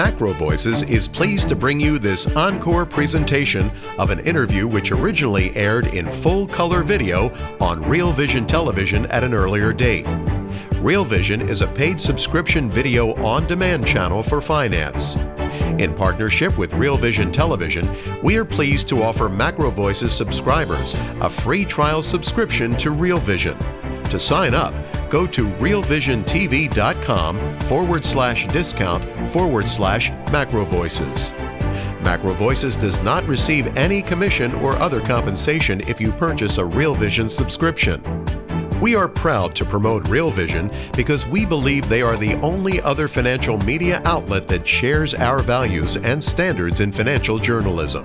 Macro Voices is pleased to bring you this encore presentation of an interview which originally aired in full color video on Real Vision Television at an earlier date. Real Vision is a paid subscription video on-demand channel for finance. In partnership with Real Vision Television, we are pleased to offer Macro Voices subscribers a free trial subscription to Real Vision. To sign up, go to realvisiontv.com/discount/Macro Voices. Macro Voices does not receive any commission or other compensation if you purchase a Real Vision subscription. We are proud to promote Real Vision because we believe they are the only other financial media outlet that shares our values and standards in financial journalism.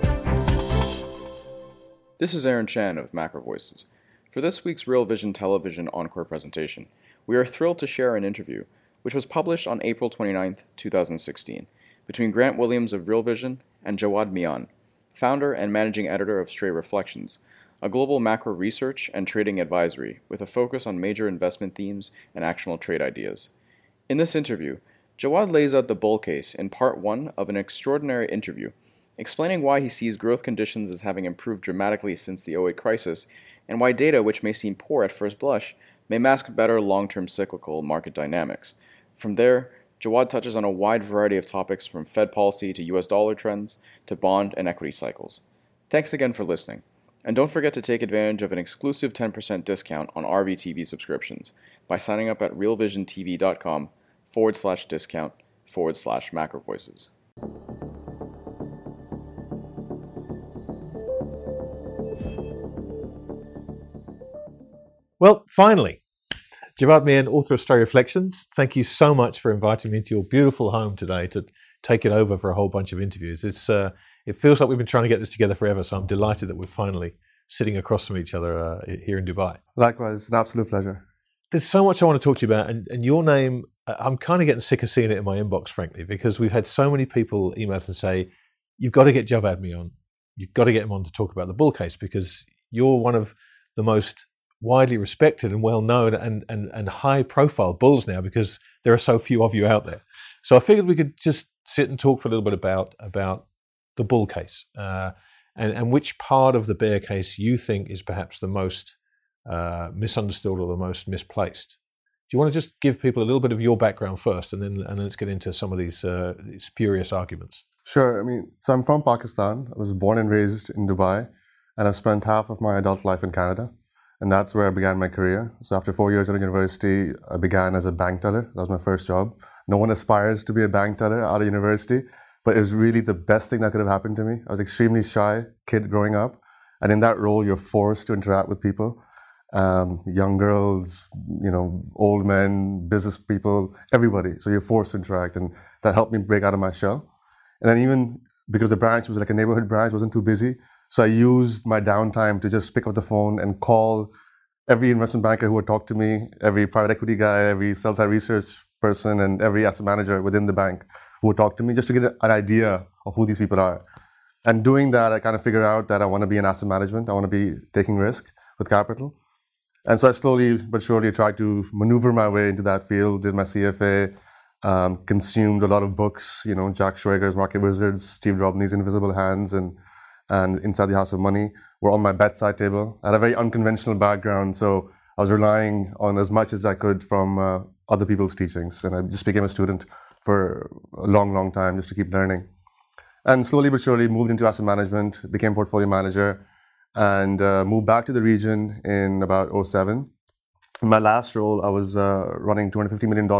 This is Aaron Chan of Macro Voices. For this week's Real Vision Television Encore presentation, we are thrilled to share an interview, which was published on April 29, 2016, between Grant Williams of Real Vision and Jawad Mian, founder and managing editor of Stray Reflections, a global macro research and trading advisory with a focus on major investment themes and actionable trade ideas. In this interview, Jawad lays out the bull case in part one of an extraordinary interview, explaining why he sees growth conditions as having improved dramatically since the '08 crisis, and why data which may seem poor at first blush may mask better long-term cyclical market dynamics. From there, Jawad touches on a wide variety of topics from Fed policy to US dollar trends to bond and equity cycles. Thanks again for listening. And don't forget to take advantage of an exclusive 10% discount on RVTV subscriptions by signing up at realvisiontv.com/discount/Macro Voices. Well, finally, Jawad Mian, author of Stray Reflections, thank you so much for inviting me into your beautiful home today to take it over for a whole bunch of interviews. It feels like we've been trying to get this together forever, so I'm delighted that we're finally sitting across from each other here in Dubai. Likewise, an absolute pleasure. There's so much I want to talk to you about, and your name, I'm kind of getting sick of seeing it in my inbox, frankly, because we've had so many people email us and say, you've got to get Jawad Mian on. You've got to get him on to talk about the bull case, because you're one of the most widely respected and well-known and high-profile bulls now, because there are so few of you out there. So I figured we could just sit and talk for a little bit about the bull case and which part of the bear case you think is perhaps the most misunderstood or the most misplaced. Do you want to just give people a little bit of your background first, and then let's get into some of these spurious arguments? Sure. So I'm from Pakistan. I was born and raised in Dubai, and I've spent half of my adult life in Canada. And that's where I began my career. So after 4 years at university, I began as a bank teller. That was my first job. No one aspires to be a bank teller out of university, but it was really the best thing that could have happened to me. I was an extremely shy kid growing up. And in that role, you're forced to interact with people, young girls, old men, business people, everybody. So you're forced to interact, and that helped me break out of my shell. And then even because the branch was like a neighborhood branch, wasn't too busy, so I used my downtime to just pick up the phone and call every investment banker who would talk to me, every private equity guy, every sell-side research person, and every asset manager within the bank who would talk to me, just to get an idea of who these people are. And doing that, I kind of figured out that I want to be in asset management. I want to be taking risk with capital. And so I slowly but surely tried to maneuver my way into that field, did my CFA, consumed a lot of books, Jack Schwager's Market Wizards, Steve Drobny's Invisible Hands, and Inside the House of Money were on my bedside table. I had a very unconventional background, so I was relying on as much as I could from other people's teachings. And I just became a student for a long, long time just to keep learning. And slowly but surely moved into asset management, became portfolio manager, and moved back to the region in about '07. In my last role, I was running $250 million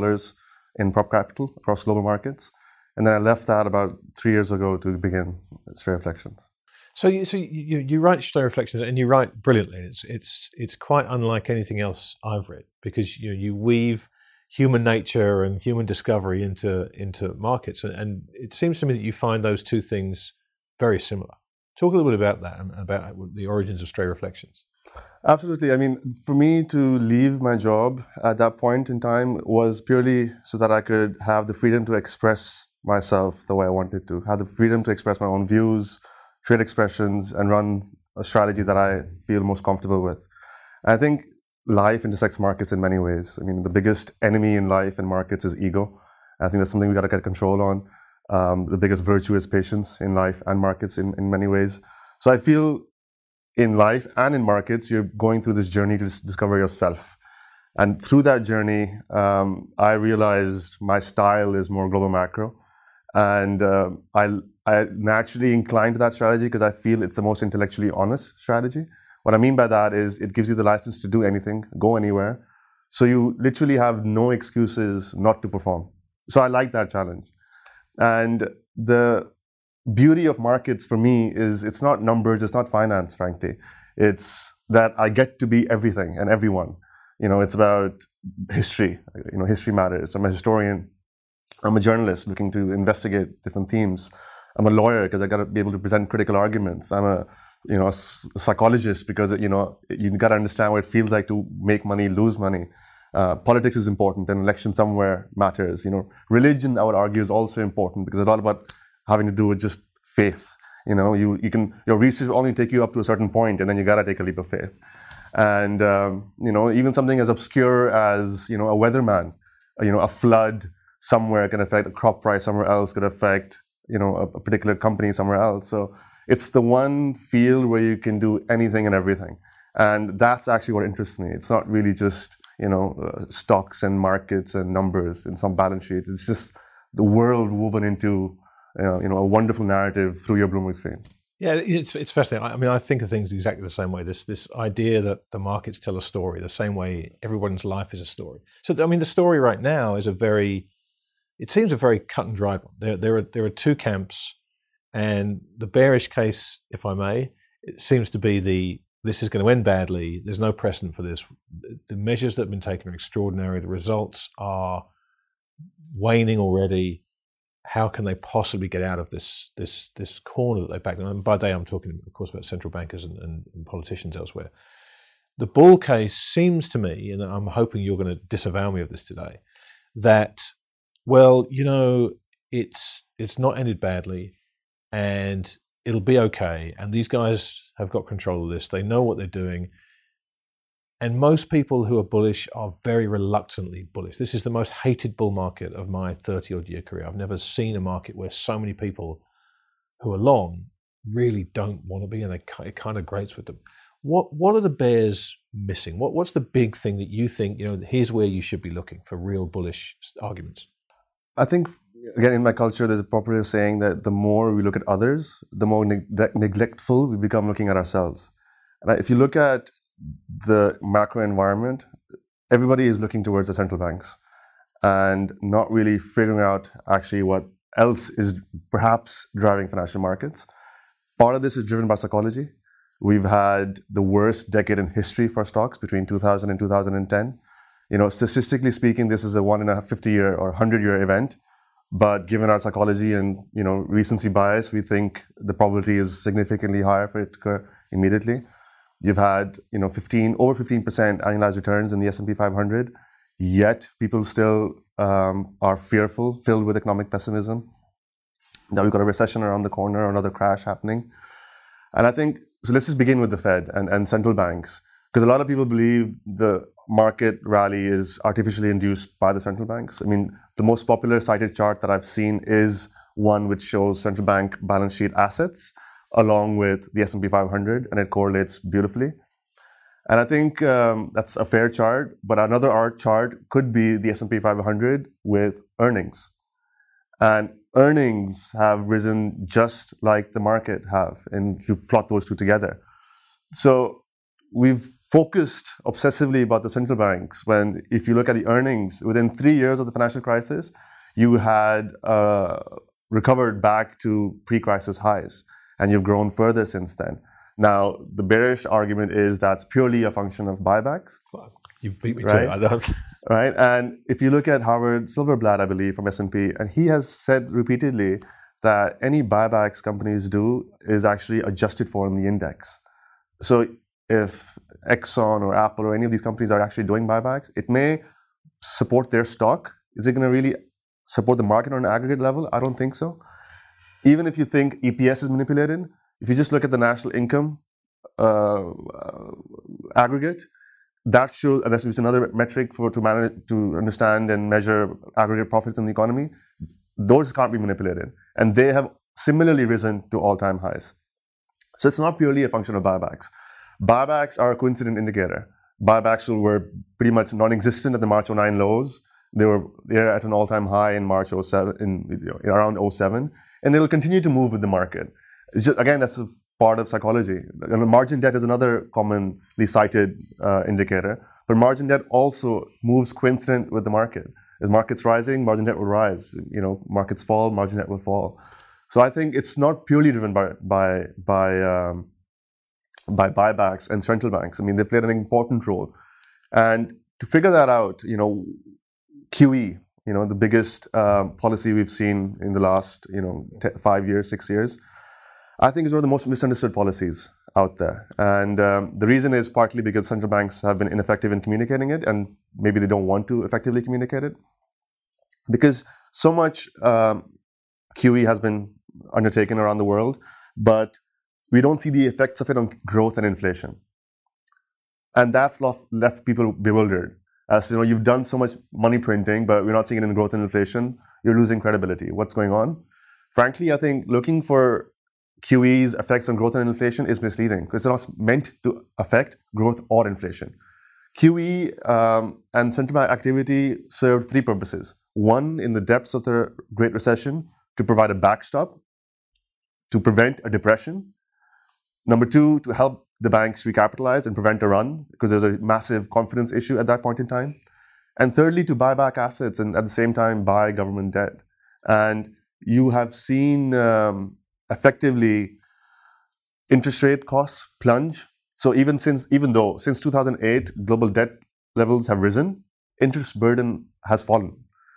in prop capital across global markets. And then I left that about 3 years ago to begin Stray Reflections. So you write Stray Reflections, and you write brilliantly. It's quite unlike anything else I've read, because you weave human nature and human discovery into markets, and it seems to me that you find those two things very similar. Talk a little bit about that and about the origins of Stray Reflections. Absolutely. For me to leave my job at that point in time was purely so that I could have the freedom to express myself the way I wanted to, have the freedom to express my own views, trade expressions, and run a strategy that I feel most comfortable with. And I think life intersects markets in many ways. The biggest enemy in life and markets is ego. I think that's something we got to get control on. The biggest virtue is patience in life and markets in many ways. So I feel in life and in markets, you're going through this journey to discover yourself. And through that journey, I realized my style is more global macro. And I naturally incline to that strategy because I feel it's the most intellectually honest strategy. What I mean by that is it gives you the license to do anything, go anywhere. So you literally have no excuses not to perform. So I like that challenge. And the beauty of markets for me is it's not numbers, it's not finance, frankly. It's that I get to be everything and everyone. It's about history. History matters. I'm a historian. I'm a journalist looking to investigate different themes. I'm a lawyer because I got to be able to present critical arguments. I'm a psychologist because you got to understand what it feels like to make money, lose money. Politics is important, and election somewhere matters. Religion, I would argue, is also important because it's all about having to do with just faith. Your research will only take you up to a certain point, and then you got to take a leap of faith. And even something as obscure as a weatherman, a flood somewhere can affect a crop price somewhere else, could affect a particular company somewhere else. So it's the one field where you can do anything and everything, and that's actually what interests me. It's not really just stocks and markets and numbers in some balance sheet. It's just the world woven into a wonderful narrative through your Bloomberg screen. Yeah, it's fascinating. I mean, I think of things exactly the same way. This idea that the markets tell a story, the same way everyone's life is a story. So, I mean, the story right now is it seems a very cut and dried one. There are two camps, and the bearish case, if I may, it seems to be this is going to end badly. There's no precedent for this. The measures that have been taken are extraordinary. The results are waning already. How can they possibly get out of this corner that they backed? And by they, I'm talking, of course, about central bankers and politicians elsewhere. The bull case seems to me, and I'm hoping you're going to disavow me of this today, that, well, it's not ended badly, and it'll be okay. And these guys have got control of this. They know what they're doing. And most people who are bullish are very reluctantly bullish. This is the most hated bull market of my 30-odd year career. I've never seen a market where so many people who are long really don't want to be, and it kind of grates with them. What are the bears missing? What's the big thing that you think, here's where you should be looking for real bullish arguments? I think, again, in my culture, there's a popular saying that the more we look at others, the more neglectful we become looking at ourselves. And if you look at the macro environment, everybody is looking towards the central banks and not really figuring out actually what else is perhaps driving financial markets. Part of this is driven by psychology. We've had the worst decade in history for stocks between 2000 and 2010. Statistically speaking, this is a 1 in a 50-year or 100-year event. But given our psychology and recency bias, we think the probability is significantly higher for it to occur immediately. You've had over 15% annualized returns in the S&P 500, yet people still are fearful, filled with economic pessimism, that we've got a recession around the corner or another crash happening. And I think, so let's just begin with the Fed and central banks, because a lot of people believe the market rally is artificially induced by the central banks. I mean, the most popular cited chart that I've seen is one which shows central bank balance sheet assets along with the S&P 500, and it correlates beautifully. And I think that's a fair chart, but another art chart could be the S&P 500 with earnings. And earnings have risen just like the market have, and if you plot those two together. So we've focused obsessively about the central banks, when if you look at the earnings, within 3 years of the financial crisis, you had recovered back to pre-crisis highs. And you've grown further since then. Now, the bearish argument is that's purely a function of buybacks. You beat me right? to it. Right? And if you look at Howard Silverblatt, I believe, from S&P, and he has said repeatedly that any buybacks companies do is actually adjusted for in the index. So if Exxon or Apple or any of these companies are actually doing buybacks, it may support their stock. Is it going to really support the market on an aggregate level? I don't think so. Even if you think EPS is manipulated, if you just look at the national income aggregate, that shows, and that's another metric to understand and measure aggregate profits in the economy. those can't be manipulated. And they have similarly risen to all-time highs. So it's not purely a function of buybacks. Buybacks are a coincident indicator. Buybacks were pretty much non-existent at the March 09 lows. They're at an all-time high in March 07, around 07, and they'll continue to move with the market. It's just, again, that's a part of psychology. Margin debt is another commonly cited indicator, but margin debt also moves coincident with the market. As market's rising, margin debt will rise. Markets fall, margin debt will fall. So I think it's not purely driven by buybacks and central banks. I mean, they played an important role. And to figure that out, QE, the biggest policy we've seen in the last, 5 years, 6 years, I think is one of the most misunderstood policies out there. And the reason is partly because central banks have been ineffective in communicating it, and maybe they don't want to effectively communicate it. Because so much QE has been undertaken around the world, but we don't see the effects of it on growth and inflation. And that's left people bewildered. As you've done so much money printing, but we're not seeing it in growth and inflation. You're losing credibility. What's going on? Frankly, I think looking for QE's effects on growth and inflation is misleading because it's not meant to affect growth or inflation. QE and central bank activity served three purposes. One, in the depths of the Great Recession, to provide a backstop, to prevent a depression. Number two, to help the banks recapitalize and prevent a run, because there's a massive confidence issue at that point in time. And thirdly, to buy back assets and at the same time buy government debt. And you have seen effectively interest rate costs plunge. So even though since 2008 global debt levels have risen, interest burden has fallen.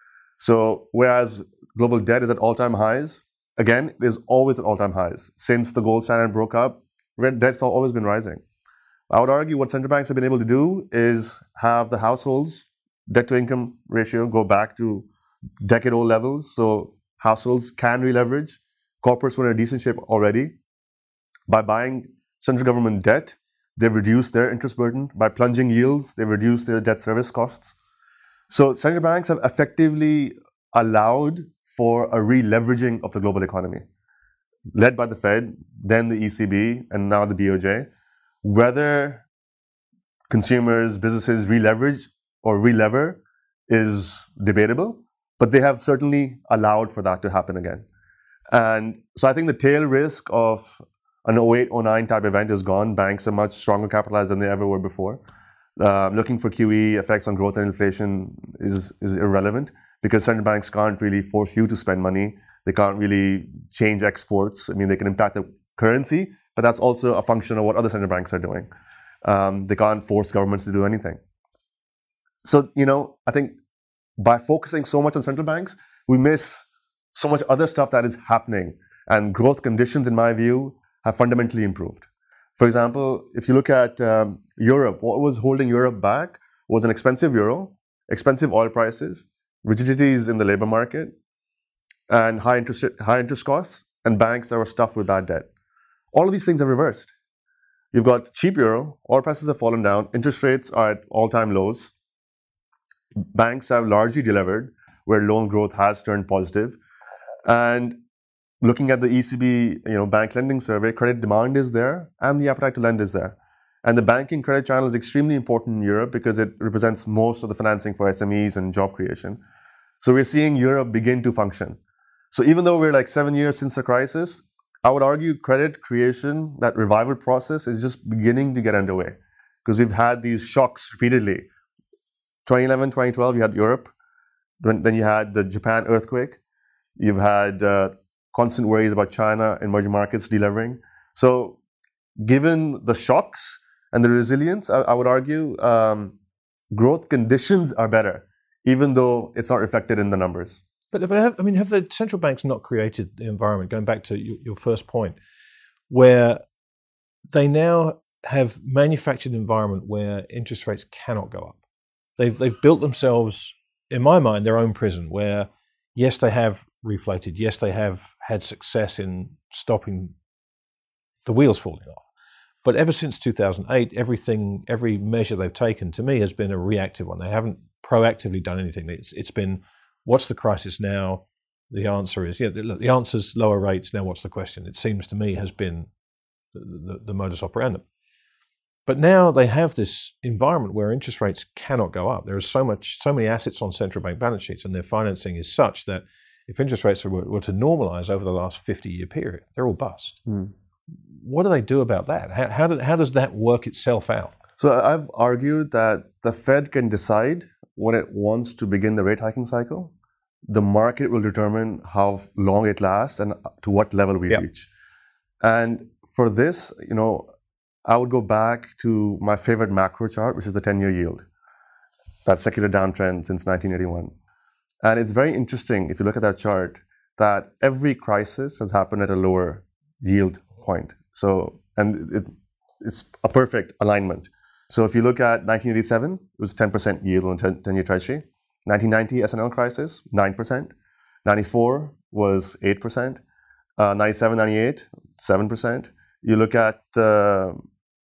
So whereas global debt is at all-time highs, again, it is always at all-time highs. Since the gold standard broke up, debt's have always been rising. I would argue what central banks have been able to do is have the households' debt-to-income ratio go back to decade-old levels. So households can re-leverage. Corporates were in a decent shape already. By buying central government debt, they've reduced their interest burden. By plunging yields, they've reduced their debt service costs. So central banks have effectively allowed for a re-leveraging of the global economy, led by the Fed, then the ECB, and now the BOJ. Whether consumers, businesses re-leverage or re-lever is debatable, but they have certainly allowed for that to happen again. And so I think the tail risk of an 08-09 type event is gone. Banks are much stronger capitalized than they ever were before. Looking for QE effects on growth and inflation is irrelevant because central banks can't really force you to spend money. They can't really change exports. I mean, they can impact the currency, but that's also a function of what other central banks are doing. They can't force governments to do anything. So, I think by focusing so much on central banks, we miss so much other stuff that is happening. And growth conditions, in my view, have fundamentally improved. For example, if you look at Europe, what was holding Europe back was an expensive euro, expensive oil prices, rigidities in the labor market, and high interest costs, and banks that were stuffed with bad debt. All of these things have reversed. You've got cheap euro, oil prices have fallen down, interest rates are at all-time lows, banks have largely delevered, where loan growth has turned positive, and looking at the ECB, bank lending survey, credit demand is there, and the appetite to lend is there. And the banking credit channel is extremely important in Europe because it represents most of the financing for SMEs and job creation. So we're seeing Europe begin to function. So even though we're like 7 years since the crisis, I would argue credit creation, that revival process, is just beginning to get underway because we've had these shocks repeatedly. 2011, 2012, you had Europe. Then you had the Japan earthquake. You've had constant worries about China and emerging markets delevering. So given the shocks and the resilience, I would argue growth conditions are better, even though it's not reflected in the numbers. But have the central banks not created the environment, going back to your first point, where they now have manufactured an environment where interest rates cannot go up? They've built themselves, in my mind, their own prison where, yes, they have reflated. Yes, they have had success in stopping the wheels falling off. But ever since 2008, every measure they've taken, to me, has been a reactive one. They haven't proactively done anything. It's been, what's the crisis now? the answer is, the answer's lower rates. Now what's the question? It seems to me has been the modus operandum. But now they have this environment where interest rates cannot go up. There are so many assets on central bank balance sheets, and their financing is such that if interest rates were to normalize over the last 50-year period, they're all bust. What do they do about that? How does that work itself out? So I've argued that the Fed can decide when it wants to begin the rate hiking cycle. The market will determine how long it lasts and to what level we reach. And for this, I would go back to my favorite macro chart, which is the 10-year yield. That secular downtrend since 1981. And it's very interesting, if you look at that chart, that every crisis has happened at a lower yield point. It's a perfect alignment. So if you look at 1987, it was 10% yield on 10-year Treasury. 1990 S&L crisis, 9%. 94 was 8%. 97, 98, 7%. You look at the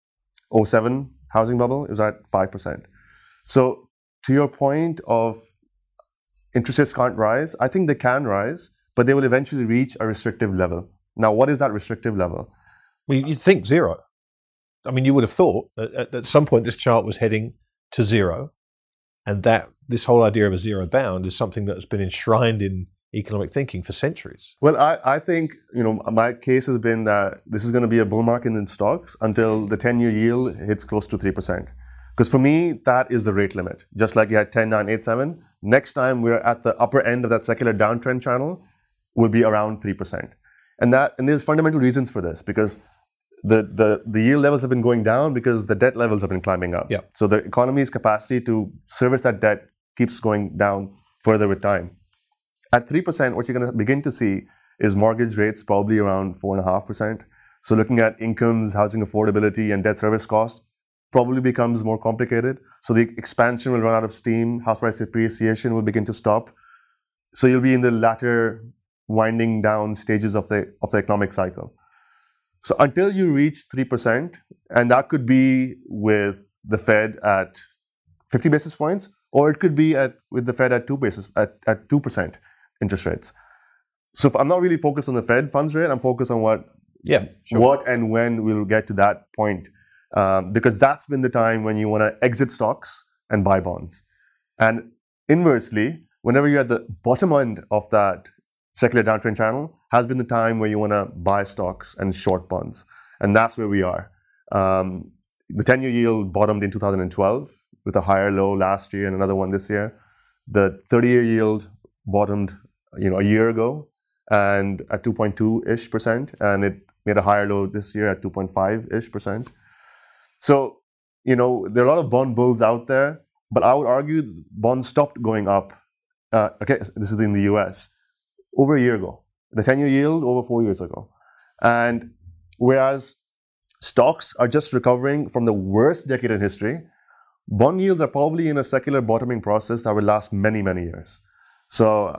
07 housing bubble, it was at 5%. So to your point of interest rates can't rise, I think they can rise, but they will eventually reach a restrictive level. Now, what is that restrictive level? Well, you'd think zero. I mean, you would have thought that at some point this chart was heading to zero, and that this whole idea of a zero bound is something that has been enshrined in economic thinking for centuries. Well, I think, my case has been that this is going to be a bull market in stocks until the 10-year yield hits close to 3%. Because for me, that is the rate limit. Just like you had 10, 9, 8, 7. Next time we're at the upper end of that secular downtrend channel, will be around 3%. And there's fundamental reasons for this, because the yield levels have been going down because the debt levels have been climbing up. Yeah. So the economy's capacity to service that debt keeps going down further with time. At 3%, what you're going to begin to see is mortgage rates probably around 4.5%. So looking at incomes, housing affordability, and debt service costs probably becomes more complicated. So the expansion will run out of steam, house price appreciation will begin to stop. So you'll be in the latter winding down stages of the economic cycle. So until you reach 3%, and that could be with the Fed at 50 basis points, or it could be with the Fed at 2% interest rates. So I'm not really focused on the Fed funds rate. I'm focused on what and when we'll get to that point, because that's been the time when you want to exit stocks and buy bonds. And inversely, whenever you're at the bottom end of that secular downtrend channel, has been the time where you want to buy stocks and short bonds. And that's where we are. The 10-year yield bottomed in 2012 with a higher low last year and another one this year. The 30-year yield bottomed a year ago and at 2.2-ish%, and it made a higher low this year at 2.5-ish%. So, there are a lot of bond bulls out there, but I would argue bonds stopped going up. This is in the US, over a year ago. The 10-year yield over 4 years ago. And whereas stocks are just recovering from the worst decade in history, bond yields are probably in a secular bottoming process that will last many, many years. So,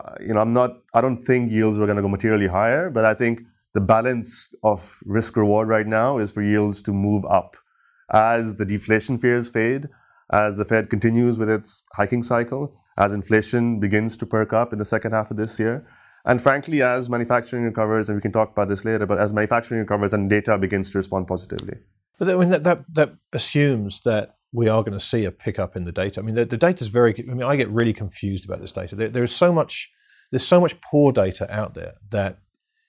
I don't think yields are going to go materially higher, but I think the balance of risk reward right now is for yields to move up as the deflation fears fade, as the Fed continues with its hiking cycle, as inflation begins to perk up in the second half of this year. And frankly, as manufacturing recovers, and we can talk about this later, but as manufacturing recovers and data begins to respond positively. But I mean, that assumes that we are going to see a pickup in the data. I mean, the data is I get really confused about this data. There's so much poor data out there that,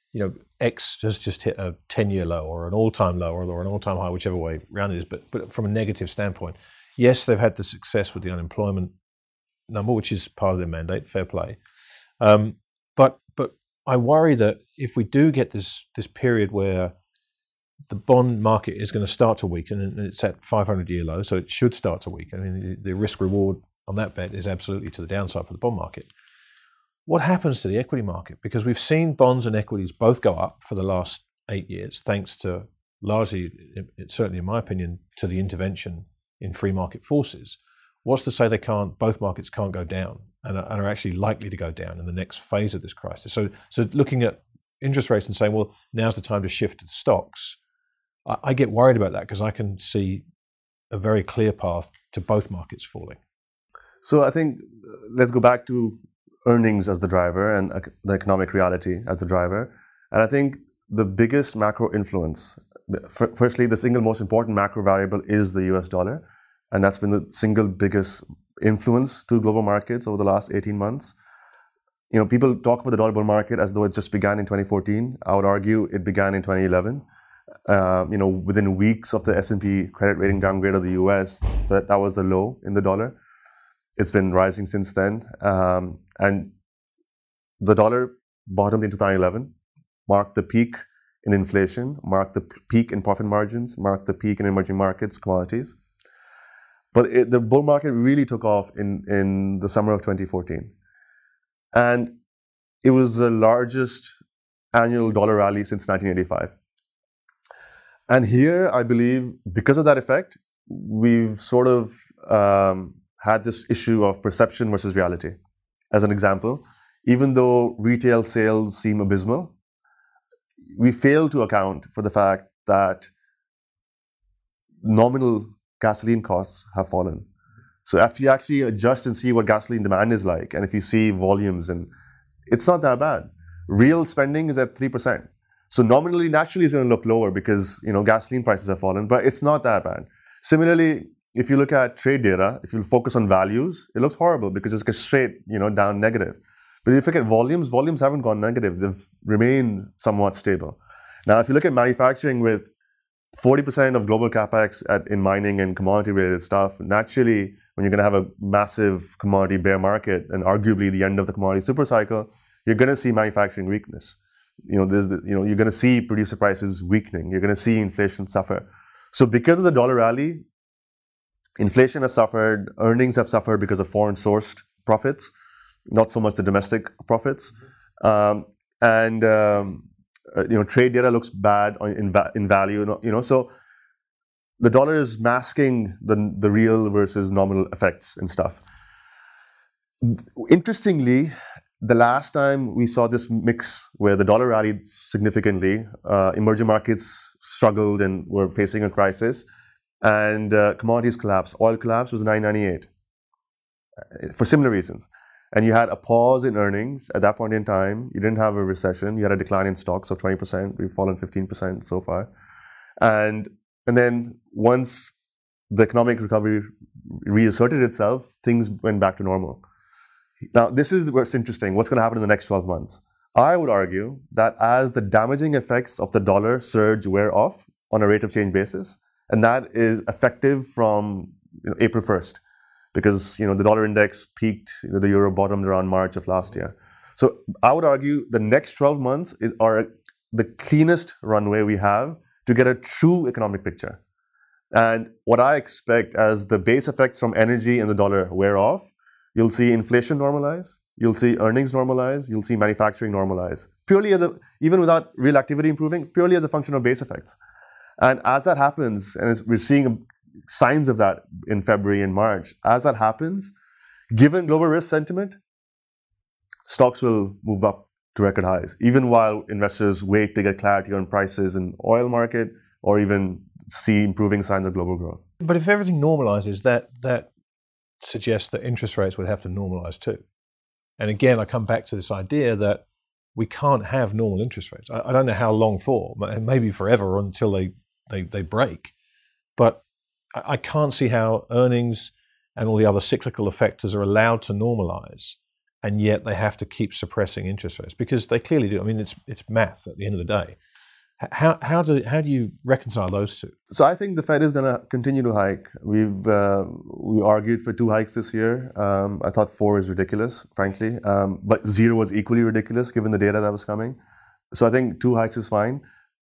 X has just hit a 10-year low or an all-time low or an all-time high, whichever way around it is. But from a negative standpoint, yes, they've had the success with the unemployment number, which is part of their mandate, fair play. But I worry that if we do get this period where the bond market is going to start to weaken, and it's at 500-year low, so it should start to weaken. I mean, the risk-reward on that bet is absolutely to the downside for the bond market. What happens to the equity market? Because we've seen bonds and equities both go up for the last 8 years, thanks to largely, certainly in my opinion, to the intervention in free market forces. What's to say both markets can't go down and are actually likely to go down in the next phase of this crisis? So looking at interest rates and saying, well, now's the time to shift to stocks, I get worried about that because I can see a very clear path to both markets falling. So I think let's go back to earnings as the driver and the economic reality as the driver. And I think the biggest macro influence, firstly, the single most important macro variable is the US dollar. And that's been the single biggest influence to global markets over the last 18 months. People talk about the dollar bull market as though it just began in 2014. I would argue it began in 2011. Within weeks of the S&P credit rating downgrade of the US, that was the low in the dollar. It's been rising since then. And the dollar bottomed in 2011, marked the peak in inflation, marked the peak in profit margins, marked the peak in emerging markets, commodities. But the bull market really took off in the summer of 2014. And it was the largest annual dollar rally since 1985. And here, I believe, because of that effect, we've sort of had this issue of perception versus reality. As an example, even though retail sales seem abysmal, we fail to account for the fact that nominal gasoline costs have fallen. So if you actually adjust and see what gasoline demand is like, and if you see volumes, and it's not that bad. Real spending is at 3%. So nominally, naturally, it's going to look lower because gasoline prices have fallen, but it's not that bad. Similarly, if you look at trade data, if you focus on values, it looks horrible because it's straight, down negative. But if you look at volumes haven't gone negative. They've remained somewhat stable. Now, if you look at manufacturing with 40% of global capex in mining and commodity-related stuff, naturally, when you're going to have a massive commodity bear market and arguably the end of the commodity super cycle, you're going to see manufacturing weakness. You're going to see producer prices weakening. You're going to see inflation suffer. So because of the dollar rally, inflation has suffered, earnings have suffered because of foreign-sourced profits, not so much the domestic profits. Trade data looks bad in value. So the dollar is masking the real versus nominal effects and stuff. Interestingly, the last time we saw this mix where the dollar rallied significantly, emerging markets struggled and were facing a crisis, and commodities collapsed. Oil collapse was 1998 for similar reasons. And you had a pause in earnings at that point in time. You didn't have a recession. You had a decline in stocks of 20%. We've fallen 15% so far. And then once the economic recovery reasserted itself, things went back to normal. Now, this is what's interesting. What's going to happen in the next 12 months? I would argue that as the damaging effects of the dollar surge wear off on a rate of change basis, and that is effective from April 1st, because the dollar index peaked, the euro bottomed around March of last year. So I would argue the next 12 months are the cleanest runway we have to get a true economic picture. And what I expect as the base effects from energy and the dollar wear off, you'll see inflation normalize, you'll see earnings normalize, you'll see manufacturing normalize, purely even without real activity improving, purely as a function of base effects. And as that happens, and we're seeing signs of that in February and March, as that happens, given global risk sentiment, stocks will move up to record highs, even while investors wait to get clarity on prices in oil market or even see improving signs of global growth. But if everything normalizes, that suggests that interest rates would have to normalize too. And again, I come back to this idea that we can't have normal interest rates. I don't know how long for, maybe forever or until they break. But I can't see how earnings and all the other cyclical effectors are allowed to normalize, and yet they have to keep suppressing interest rates, because they clearly do. I mean, it's math at the end of the day. How do you reconcile those two? So I think the Fed is going to continue to hike. We argued for 2 hikes this year. I thought 4 is ridiculous, frankly, but 0 was equally ridiculous given the data that was coming. So I think 2 hikes is fine.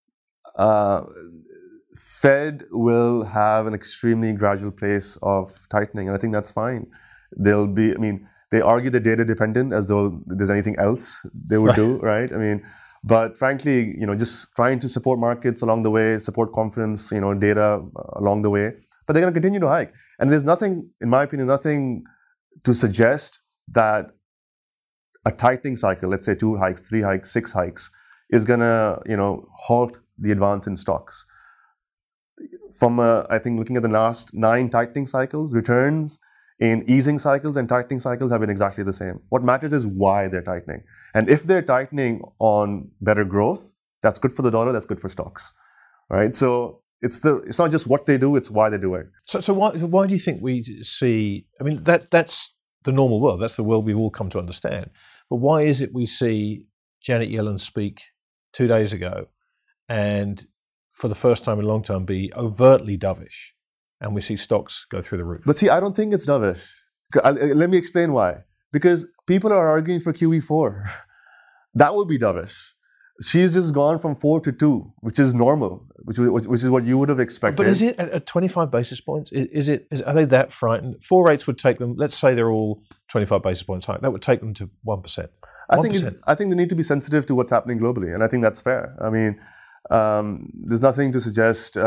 Fed will have an extremely gradual pace of tightening, and I think that's fine. They argue the data dependent as though there's anything else they would do, right? But frankly, just trying to support markets along the way, support confidence, data along the way. But they're going to continue to hike. And there's nothing, in my opinion, nothing to suggest that a tightening cycle, let's say 2 hikes, 3 hikes, 6 hikes, is going to, halt the advance in stocks. From, I think, looking at the last 9 tightening cycles, returns in easing cycles and tightening cycles have been exactly the same. What matters is why they're tightening. And if they're tightening on better growth, that's good for the dollar, that's good for stocks, right? So it's not just what they do, it's why they do it. So why do you think we see, I mean, that's the normal world, that's the world we've all come to understand. But why is it we see Janet Yellen speak 2 days ago and for the first time in a long time be overtly dovish, and we see stocks go through the roof? But see, I don't think it's dovish. Let me explain why. Because people are arguing for QE4. That would be dovish. She's just gone from 4 to 2, which is normal, which is what you would have expected. But is it at 25 basis points? Are they that frightened? 4 rates would take them, let's say they're all 25 basis points high, that would take them to 1%. I think they need to be sensitive to what's happening globally, and I think that's fair. I mean, there's nothing to suggest.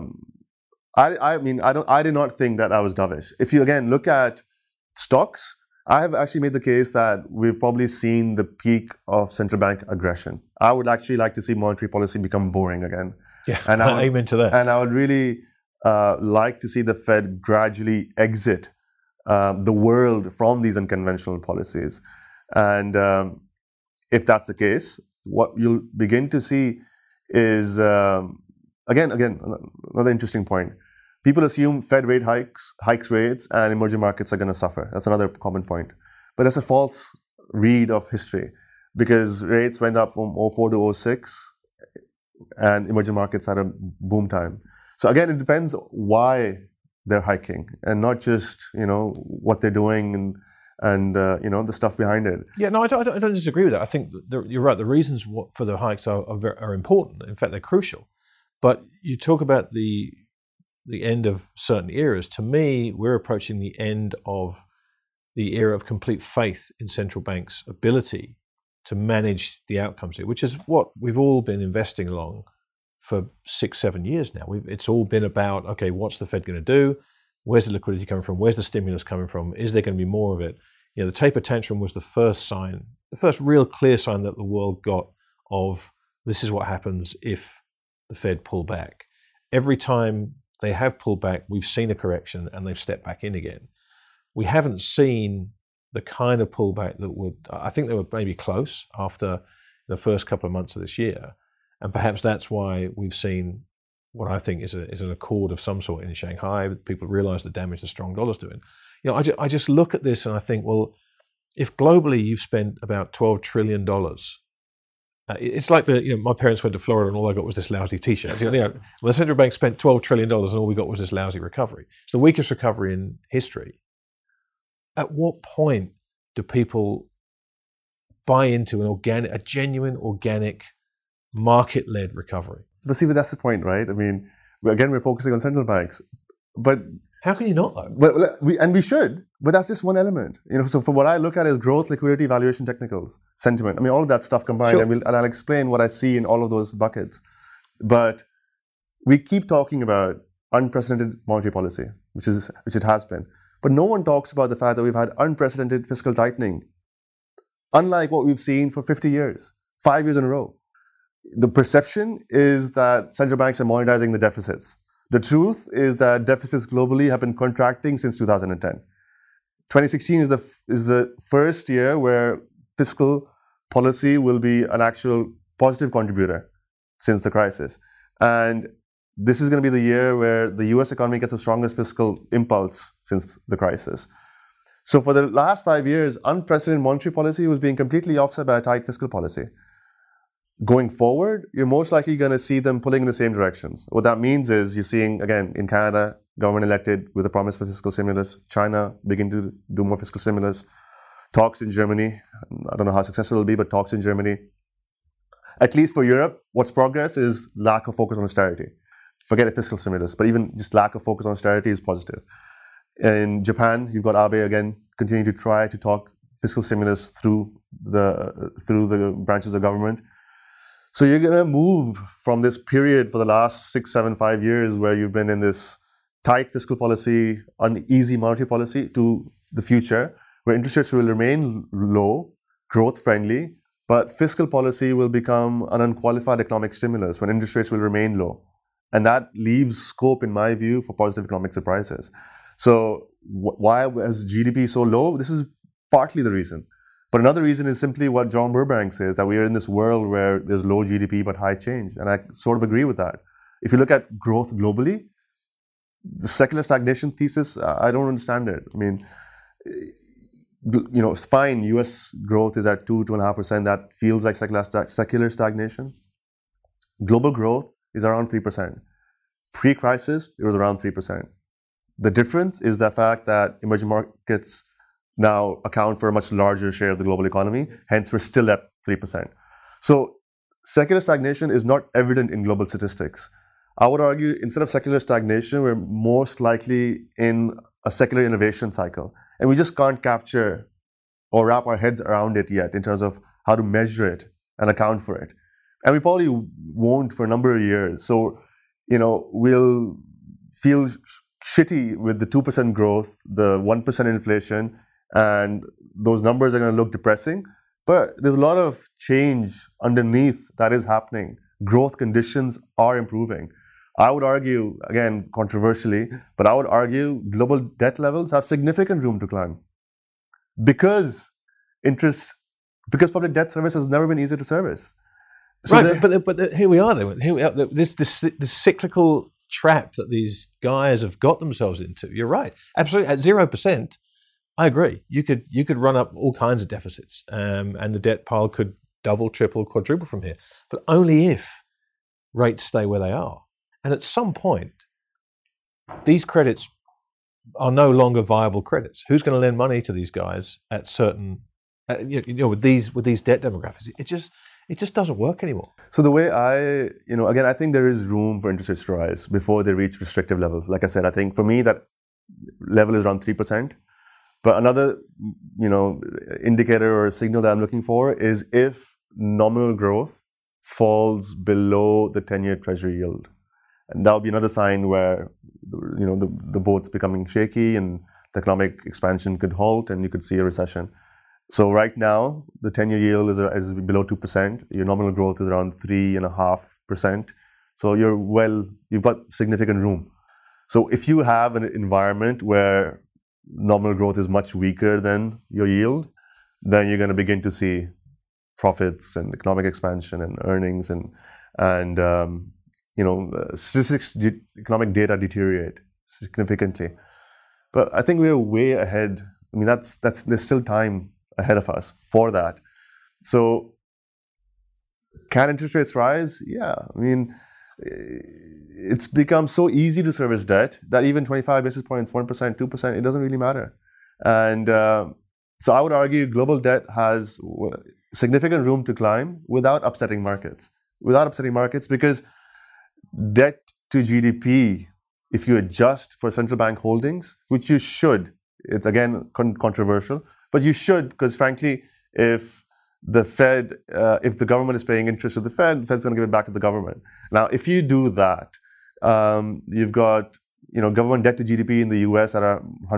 I did not think that I was dovish. If you again look at stocks, I have actually made the case that we've probably seen the peak of central bank aggression. I would actually like to see monetary policy become boring again. Yeah, and amen to that. And I would really like to see the Fed gradually exit the world from these unconventional policies. And if that's the case, what you'll begin to see is, again, another interesting point. People assume Fed rate hikes rates, and emerging markets are going to suffer. That's another common point. But that's a false read of history, because rates went up from 04 to 06, and emerging markets had a boom time. So again, it depends why they're hiking, and not just what they're doing and the stuff behind it. Yeah, no, I don't disagree with that. I think you're right. The reasons for the hikes are important. In fact, they're crucial. But you talk about the end of certain eras. To me, we're approaching the end of the era of complete faith in central banks' ability to manage the outcomes here, which is what we've all been investing along for 6-7 years now. It's all been about, okay, what's the Fed going to do? Where's the liquidity coming from? Where's the stimulus coming from? Is there going to be more of it? The taper tantrum was the first real clear sign that the world got of this is what happens if the Fed pull back. Every time they have pulled back, we've seen a correction and they've stepped back in again. We haven't seen the kind of pullback I think they were maybe close after the first couple of months of this year. And perhaps that's why we've seen what I think is an accord of some sort in Shanghai. People realize the damage the strong dollar's doing. I just look at this and I think, well, if globally you've spent about $12 trillion, it's like my parents went to Florida and all I got was this lousy T-shirt. The central bank spent $12 trillion and all we got was this lousy recovery. It's the weakest recovery in history. At what point do people buy into a genuine organic market-led recovery? But that's the point, right? I mean, we're focusing on central banks, but how can you not though? But we should, but that's just one element. So for what I look at is growth, liquidity, valuation, technicals, sentiment. I mean, all of that stuff combined, sure. and I'll explain what I see in all of those buckets. But we keep talking about unprecedented monetary policy, which it has been, but no one talks about the fact that we've had unprecedented fiscal tightening, unlike what we've seen for 50 years, 5 years in a row. The perception is that central banks are monetizing the deficits. The truth is that deficits globally have been contracting since 2010. 2016 is the first year where fiscal policy will be an actual positive contributor since the crisis. And this is going to be the year where the US economy gets the strongest fiscal impulse since the crisis. So for the last 5 years, unprecedented monetary policy was being completely offset by a tight fiscal policy. Going forward, you're most likely going to see them pulling in the same directions. What that means is you're seeing, again, in Canada, government elected with a promise for fiscal stimulus. China begin to do more fiscal stimulus. Talks in Germany. I don't know how successful it'll be, but talks in Germany. At least for Europe, what's progress is lack of focus on austerity. Forget a fiscal stimulus, but even just lack of focus on austerity is positive. In Japan, you've got Abe again continuing to try to talk fiscal stimulus through the branches of government. So you're going to move from this period for the last 6, 7, 5 years where you've been in this tight fiscal policy, uneasy monetary policy, to the future where interest rates will remain low, growth friendly, but fiscal policy will become an unqualified economic stimulus when interest rates will remain low. And that leaves scope, in my view, for positive economic surprises. So why is GDP so low? This is partly the reason. But another reason is simply what John Burbank says, that we are in this world where there's low GDP but high change. And I sort of agree with that. If you look at growth globally, the secular stagnation thesis, I don't understand it. I mean, it's fine. US growth is at 2.5%. That feels like secular stagnation. Global growth is around 3%. Pre-crisis, it was around 3%. The difference is the fact that emerging markets now account for a much larger share of the global economy. Hence, we're still at 3%. So secular stagnation is not evident in global statistics. I would argue instead of secular stagnation, we're most likely in a secular innovation cycle. And we just can't capture or wrap our heads around it yet in terms of how to measure it and account for it. And we probably won't for a number of years. So, we'll feel shitty with the 2% growth, the 1% inflation, and those numbers are going to look depressing. But there's a lot of change underneath that is happening. Growth conditions are improving. I would argue, again, controversially, but I would argue global debt levels have significant room to climb because public debt service has never been easier to service. So right, but here we are. This cyclical trap that these guys have got themselves into. You're right, absolutely. At 0%, I agree. You could run up all kinds of deficits, and the debt pile could double, triple, quadruple from here. But only if rates stay where they are. And at some point, these credits are no longer viable credits. Who's going to lend money to these guys at certain, with these debt demographics? It just doesn't work anymore. So the way I think there is room for interest rates to rise before they reach restrictive levels. Like I said, I think for me that level is around 3%. But another, indicator or signal that I'm looking for is if nominal growth falls below the 10-year Treasury yield. And that would be another sign where, the boat's becoming shaky and the economic expansion could halt and you could see a recession. So right now, the 10-year yield is below 2%. Your nominal growth is around 3.5%. So you've got significant room. So if you have an environment where nominal growth is much weaker than your yield, then you're going to begin to see profits and economic expansion and earnings and statistics, economic data deteriorate significantly. But I think we're way ahead. I mean, there's still time ahead of us for that. So can interest rates rise? Yeah. I mean, it's become so easy to service debt that even 25 basis points, 1%, 2%, it doesn't really matter. And so I would argue global debt has significant room to climb without upsetting markets. Because debt to GDP, if you adjust for central bank holdings, which you should, it's again controversial, but you should, because frankly, if the Fed, if the government is paying interest to the Fed's going to give it back to the government. Now, if you do that, you've got government debt to GDP in the US at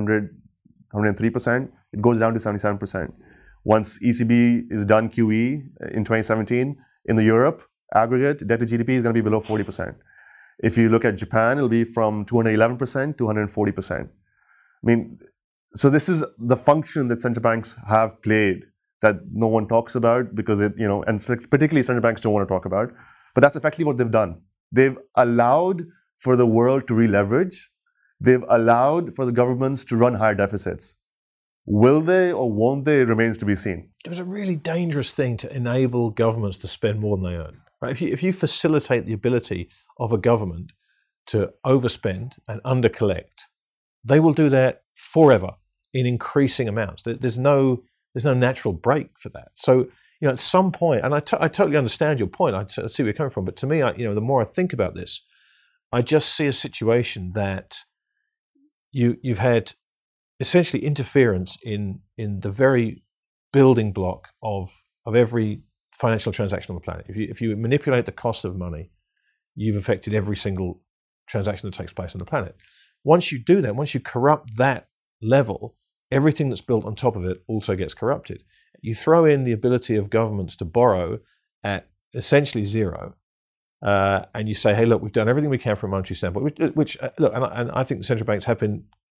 103%. It goes down to 77%. Once ECB is done QE in 2017, in the Europe, aggregate debt to GDP is going to be below 40%. If you look at Japan, it'll be from 211% to 140%. I mean, so this is the function that central banks have played that no one talks about because and particularly central banks don't want to talk about. But that's effectively what they've done. They've allowed for the world to re-leverage. They've allowed for the governments to run higher deficits. Will they or won't they remains to be seen. It was a really dangerous thing to enable governments to spend more than they earn. Right? If you facilitate the ability of a government to overspend and undercollect, they will do that forever in increasing amounts. There's no natural break for that. So at some point, and I totally understand your point. I see where you're coming from. But to me, the more I think about this, I just see a situation that you've had essentially interference in the very building block of every financial transaction on the planet. If you manipulate the cost of money, you've affected every single transaction that takes place on the planet. Once you do that, once you corrupt that level, everything that's built on top of it also gets corrupted. You throw in the ability of governments to borrow at essentially zero, and you say, hey, look, we've done everything we can from a monetary standpoint, which look, and I think the central banks have been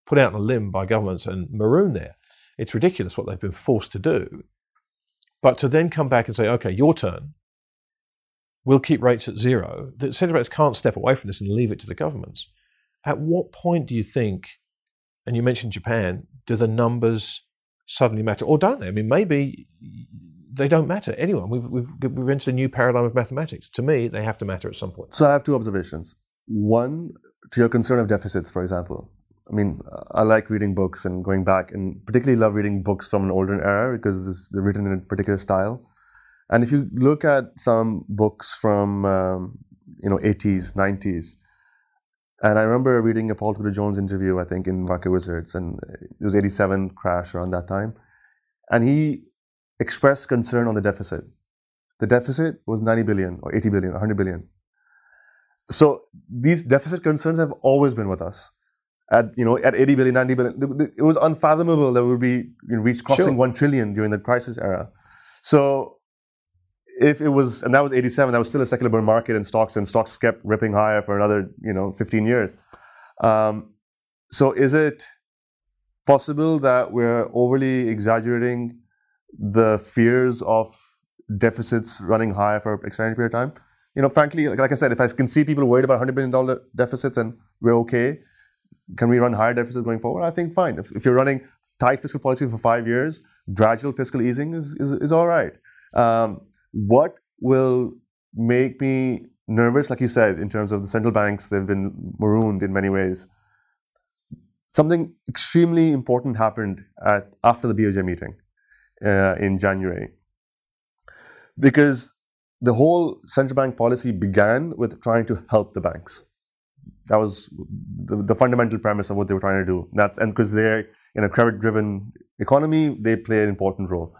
put out on a limb by governments and maroon there. It's ridiculous what they've been forced to do. But to then come back and say, okay, your turn, we'll keep rates at zero. The central banks can't step away from this and leave it to the governments. At what point do you think, and you mentioned Japan, do the numbers suddenly matter? Or don't they? I mean, maybe they don't matter. Anyone, we've entered a new paradigm of mathematics. To me, they have to matter at some point. So I have two observations. One, to your concern of deficits, for example. I mean, I like reading books and going back, and particularly love reading books from an older era because they're written in a particular style. And if you look at some books from 80s, 90s, and I remember reading a Paul Tudor Jones interview, I think, in Market Wizards, and it was 87 crash around that time, and he expressed concern on the deficit. The deficit was 90 billion or 80 billion, 100 billion. So these deficit concerns have always been with us. At 80 billion, 90 billion, it was unfathomable that we would be crossing 1 trillion during the crisis era. So if it was, and that was 87, that was still a secular bull market in stocks, and stocks kept ripping higher for another 15 years. So is it possible that we're overly exaggerating the fears of deficits running higher for an extended period of time? Frankly, like I said, if I can see people worried about $100 billion deficits and we're okay, can we run higher deficits going forward? I think fine. If you're running tight fiscal policy for 5 years, gradual fiscal easing is all right. What will make me nervous, like you said, in terms of the central banks, they've been marooned in many ways. Something extremely important happened after the BOJ meeting in January. Because the whole central bank policy began with trying to help the banks. That was the fundamental premise of what they were trying to do. And because they're in a credit-driven economy, they play an important role.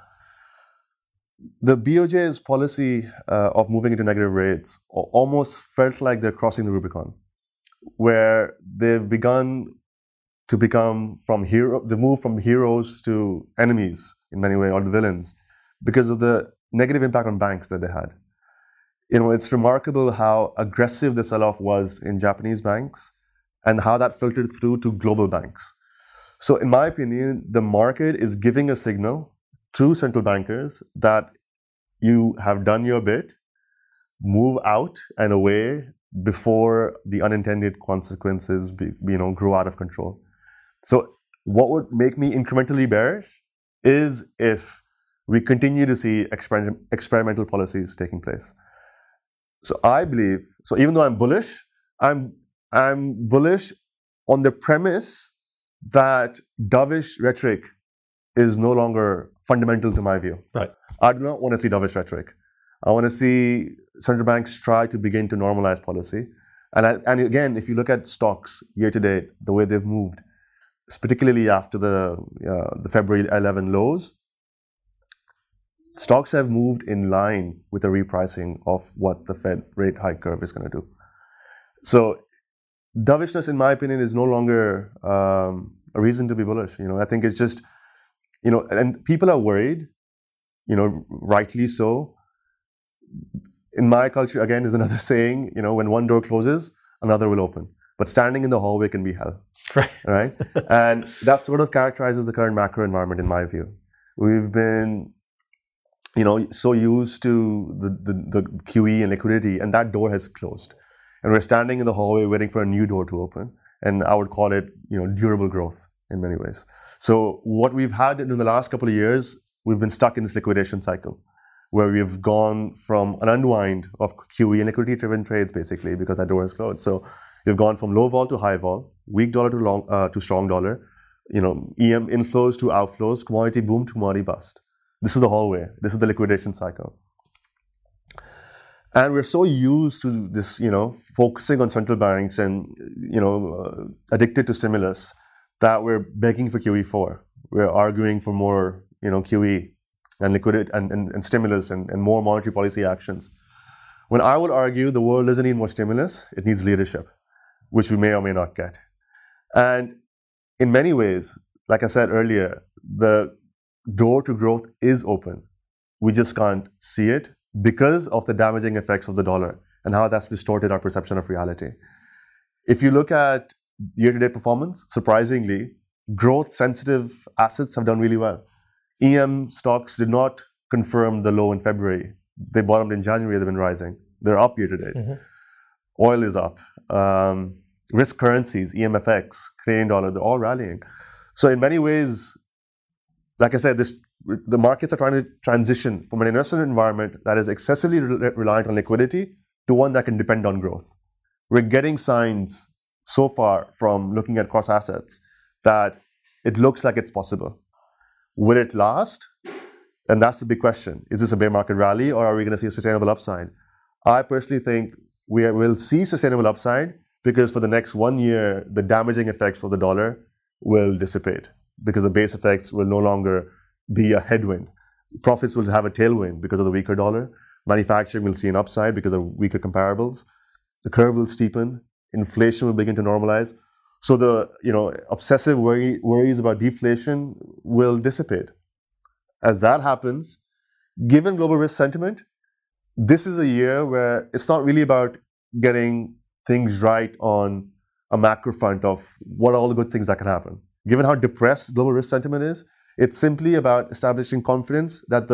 The BOJ's policy of moving into negative rates almost felt like they're crossing the Rubicon, where they've begun to become they move from heroes to enemies in many ways, or the villains, because of the negative impact on banks that they had. It's remarkable how aggressive the sell-off was in Japanese banks and how that filtered through to global banks. So in my opinion, the market is giving a signal to central bankers that you have done your bit, move out and away before the unintended consequences grow out of control. So what would make me incrementally bearish is if we continue to see experimental policies taking place. So I believe, even though I'm bullish, I'm bullish on the premise that dovish rhetoric is no longer fundamental to my view. Right. I do not want to see dovish rhetoric. I want to see central banks try to begin to normalize policy. And again, if you look at stocks year to date, the way they've moved, particularly after the February 11 lows, stocks have moved in line with the repricing of what the Fed rate hike curve is going to do. So dovishness, in my opinion, is no longer a reason to be bullish. I think it's just, and people are worried, rightly so. In my culture, again, is another saying, when one door closes, another will open. But standing in the hallway can be hell. Right? And that sort of characterizes the current macro environment, in my view. We've been so used to the QE and liquidity, and that door has closed. And we're standing in the hallway waiting for a new door to open. And I would call it, durable growth in many ways. So what we've had in the last couple of years, we've been stuck in this liquidation cycle, where we've gone from an unwind of QE and liquidity-driven trades, basically, because that door is closed. So we've gone from low vol to high vol, weak dollar to strong dollar, EM inflows to outflows, commodity boom to commodity bust. This is the hallway. This is the liquidation cycle. And we're so used to this, focusing on central banks and, addicted to stimulus that we're begging for QE4. We're arguing for more, QE and liquidity and stimulus and more monetary policy actions. When I would argue the world doesn't need more stimulus, it needs leadership, which we may or may not get. And in many ways, like I said earlier, the door to growth is open. We just can't see it because of the damaging effects of the dollar and how that's distorted our perception of reality. If you look at year-to-date performance, surprisingly, growth-sensitive assets have done really well. EM stocks did not confirm the low in February. They bottomed in January, they've been rising. They're up year to date. Mm-hmm. Oil is up. Risk currencies, EMFX, Canadian dollar, they're all rallying. So in many ways, like I said, the markets are trying to transition from an investment environment that is excessively reliant on liquidity to one that can depend on growth. We're getting signs so far from looking at cross assets that it looks like it's possible. Will it last? And that's the big question. Is this a bear market rally, or are we going to see a sustainable upside? I personally think we will see sustainable upside because for the next 1 year, the damaging effects of the dollar will dissipate because the base effects will no longer be a headwind. Profits will have a tailwind because of the weaker dollar. Manufacturing will see an upside because of weaker comparables. The curve will steepen. Inflation will begin to normalize. So the obsessive worries about deflation will dissipate. As that happens, given global risk sentiment, this is a year where it's not really about getting things right on a macro front of what are all the good things that can happen. Given how depressed global risk sentiment is, it's simply about establishing confidence that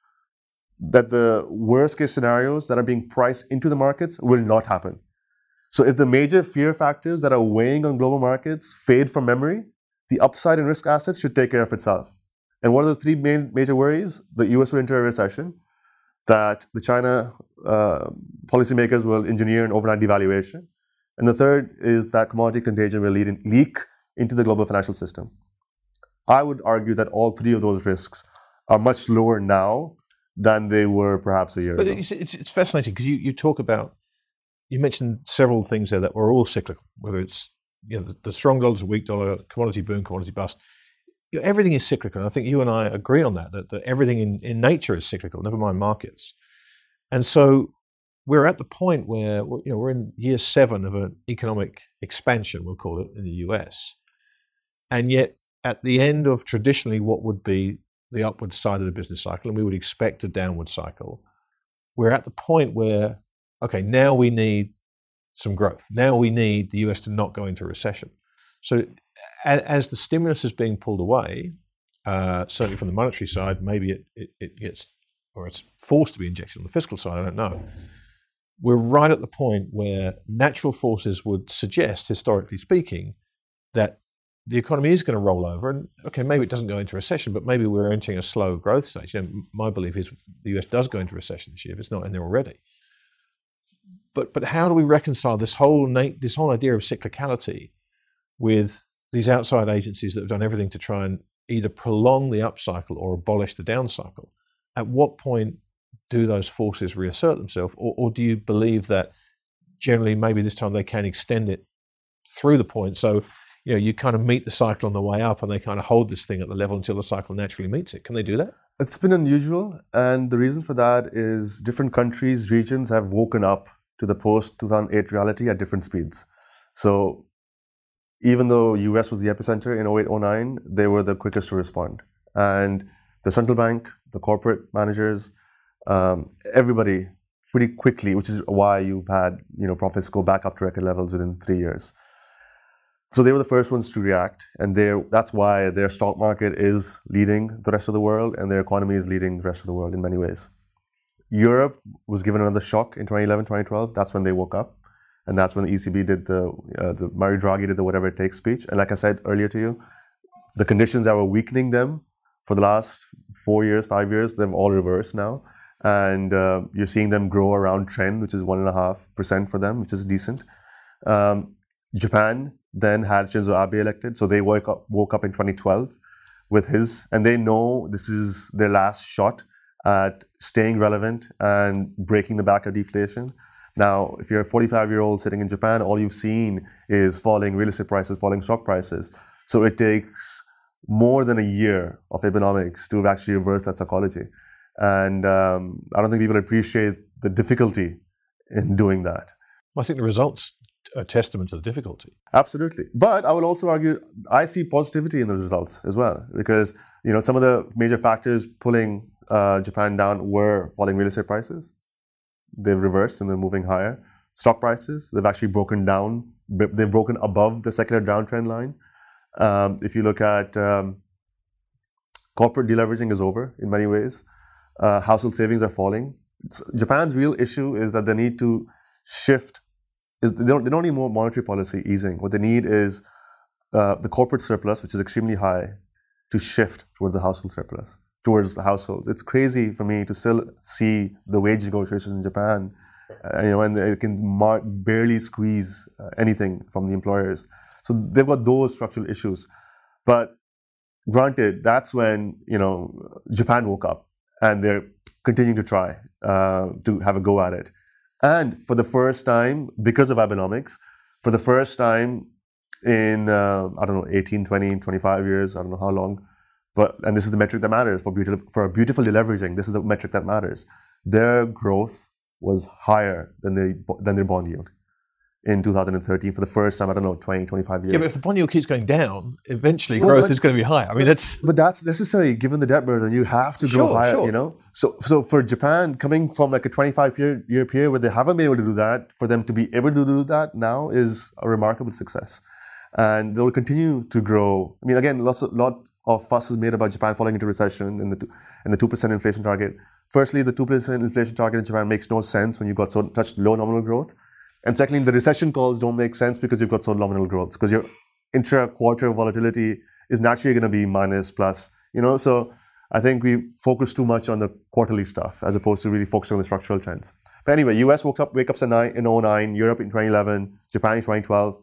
the worst case scenarios that are being priced into the markets will not happen. So if the major fear factors that are weighing on global markets fade from memory, the upside in risk assets should take care of itself. And what are the three major worries? The US will enter a recession, that the China policymakers will engineer an overnight devaluation, and the third is that commodity contagion will leak into the global financial system. I would argue that all three of those risks are much lower now than they were perhaps a year ago. But it's fascinating because you mentioned several things there that were all cyclical, whether it's the strong dollar to weak dollar, commodity boom, commodity bust. Everything is cyclical. And I think you and I agree on that everything in nature is cyclical, never mind markets. And so we're at the point where we're in year 7 of an economic expansion, we'll call it, in the US. And yet at the end of traditionally what would be the upward side of the business cycle, and we would expect a downward cycle, we're at the point where, okay, now we need some growth. Now we need the US to not go into recession. So as the stimulus is being pulled away, certainly from the monetary side, maybe it gets, or it's forced to be injected on the fiscal side, I don't know. We're right at the point where natural forces would suggest, historically speaking, that the economy is going to roll over, and okay, maybe it doesn't go into recession, but maybe we're entering a slow growth stage. My belief is the US does go into recession this year if it's not in there already. But how do we reconcile this whole idea of cyclicality with these outside agencies that have done everything to try and either prolong the upcycle or abolish the down cycle? At what point do those forces reassert themselves, or do you believe that generally maybe this time they can extend it through the point? So you kind of meet the cycle on the way up, and they kind of hold this thing at the level until the cycle naturally meets it. Can they do that? It's been unusual, and the reason for that is different countries, regions have woken up to the post-2008 reality at different speeds. So even though US was the epicenter in 08-09, they were the quickest to respond. And the central bank, the corporate managers, everybody pretty quickly, which is why you've had profits go back up to record levels within 3 years. So they were the first ones to react, and that's why their stock market is leading the rest of the world, and their economy is leading the rest of the world in many ways. Europe was given another shock in 2011, 2012. That's when they woke up, and that's when the ECB did the Mario Draghi did the whatever it takes speech. And like I said earlier to you, the conditions that were weakening them for the last 4 years, 5 years, they've all reversed now, and you're seeing them grow around trend, which is 1.5% for them, which is decent. Japan then had Shinzo Abe elected, so they woke up in 2012 with and they know this is their last shot at staying relevant and breaking the back of deflation. Now, if you're a 45-year-old sitting in Japan, all you've seen is falling real estate prices, falling stock prices. So it takes more than a year of Abenomics to actually reverse that psychology. And I don't think people appreciate the difficulty in doing that. I think the results are testament to the difficulty. Absolutely. But I will also argue, I see positivity in the results as well, because some of the major factors pulling Japan down were falling real estate prices. They've reversed and they're moving higher. Stock prices, they've actually broken down. They've broken above the secular downtrend line. If you look at corporate deleveraging is over in many ways. Household savings are falling. Japan's real issue is that they need to shift. They don't need more monetary policy easing. What they need is the corporate surplus, which is extremely high, to shift towards the household surplus, towards the households. It's crazy for me to still see the wage negotiations in Japan, and they can barely squeeze anything from the employers. So they've got those structural issues. But granted, that's when Japan woke up, and they're continuing to try to have a go at it. And for the first time, because of Abenomics, for the first time in 18, 20, 25 years, I don't know how long, and this is the metric that matters for a beautiful deleveraging. This is the metric that matters. Their growth was higher than their bond yield in 2013 for the first time, 20, 25 years. Yeah, but if the bond yield keeps going down, eventually growth is going to be higher. I mean, But that's necessary given the debt burden. You have to grow higher, Sure. So for Japan, coming from like a 25-year period where they haven't been able to do that, for them to be able to do that now is a remarkable success. And they'll continue to grow. I mean, again, lot of fuss is made about Japan falling into recession and the 2% inflation target. Firstly, the 2% inflation target in Japan makes no sense when you've got such low nominal growth. And secondly, the recession calls don't make sense because you've got so nominal growth, because your intra-quarter volatility is naturally going to be minus, plus, So I think we focus too much on the quarterly stuff as opposed to really focusing on the structural trends. But anyway, US wake up in 2009, Europe in 2011, Japan in 2012.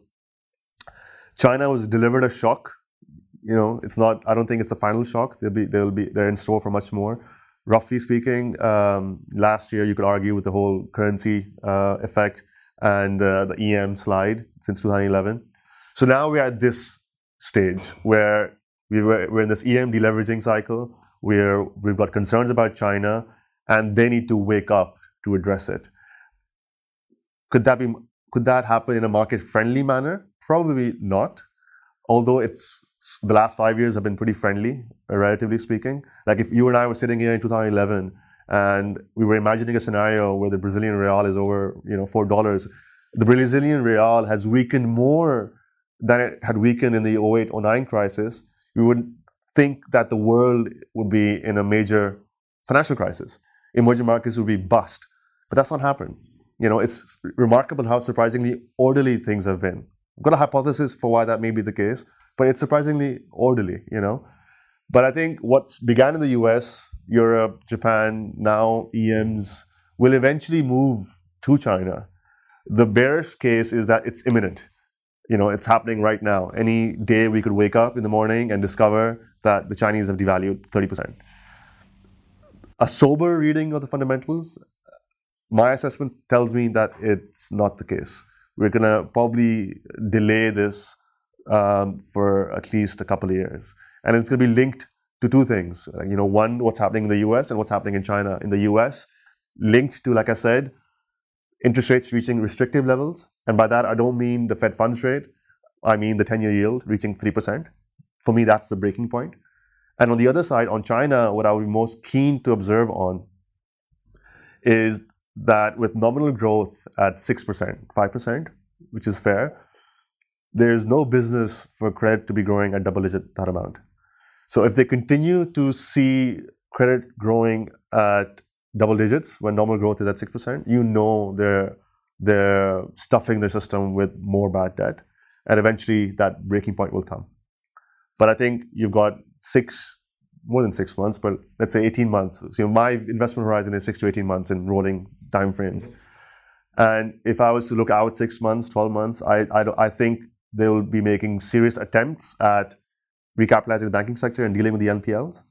China was delivered a shock. It's not. I don't think it's the final shock. They're in store for much more. Roughly speaking, last year you could argue with the whole currency effect and the EM slide since 2011. So now we're at this stage where we're in this EM deleveraging cycle where we've got concerns about China and they need to wake up to address it. Could that happen in a market-friendly manner? Probably not. Although the last 5 years have been pretty friendly, relatively speaking. Like if you and I were sitting here in 2011 and we were imagining a scenario where the Brazilian real is over, $4, the Brazilian real has weakened more than it had weakened in the 2008-09 crisis. We would think that the world would be in a major financial crisis. Emerging markets would be bust. But that's not happened. It's remarkable how surprisingly orderly things have been. I've got a hypothesis for why that may be the case, but it's surprisingly orderly, But I think what began in the US, Europe, Japan, now EMs, will eventually move to China. The bearish case is that it's imminent. It's happening right now. Any day we could wake up in the morning and discover that the Chinese have devalued 30%. A sober reading of the fundamentals, my assessment tells me that it's not the case. We're going to probably delay this for at least a couple of years. And it's going to be linked to two things. One, what's happening in the US and what's happening in China. In the US, linked to, like I said, interest rates reaching restrictive levels. And by that, I don't mean the Fed funds rate. I mean the 10-year yield reaching 3%. For me, that's the breaking point. And on the other side, on China, what I would be most keen to observe on is that with nominal growth at 6%, 5%, which is fair, there's no business for credit to be growing at double-digit that amount. So if they continue to see credit growing at double digits when nominal growth is at 6%, they're stuffing their system with more bad debt, and eventually that breaking point will come. But I think you've got more than 6 months, but let's say 18 months. So my investment horizon is 6 to 18 months in rolling timeframes. And if I was to look out 6 months, 12 months, I think they will be making serious attempts at recapitalizing the banking sector and dealing with the NPLs.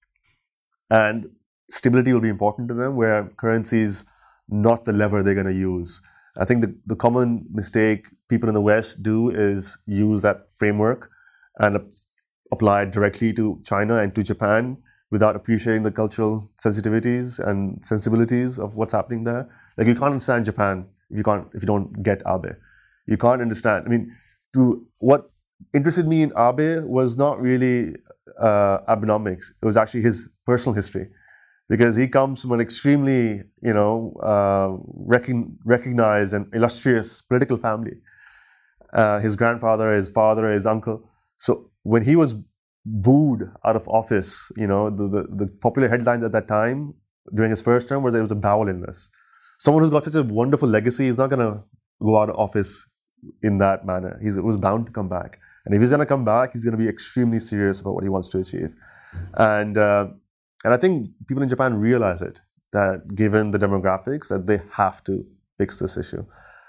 And stability will be important to them, where currency is not the lever they're going to use. I think the common mistake people in the West do is use that framework and apply it directly to China and to Japan without appreciating the cultural sensitivities and sensibilities of what's happening there. Like, you can't understand Japan if you don't get Abe. You can't understand. I mean, what interested me in Abe was not really Abenomics. It was actually his personal history, because he comes from an extremely, recognized and illustrious political family. His grandfather, his father, his uncle. So when he was booed out of office, the popular headlines at that time during his first term was that it was a bowel illness. Someone who's got such a wonderful legacy is not going to go out of office in that manner. He was bound to come back. And if he's going to come back, he's going to be extremely serious about what he wants to achieve. And I think people in Japan realize it, that given the demographics, that they have to fix this issue.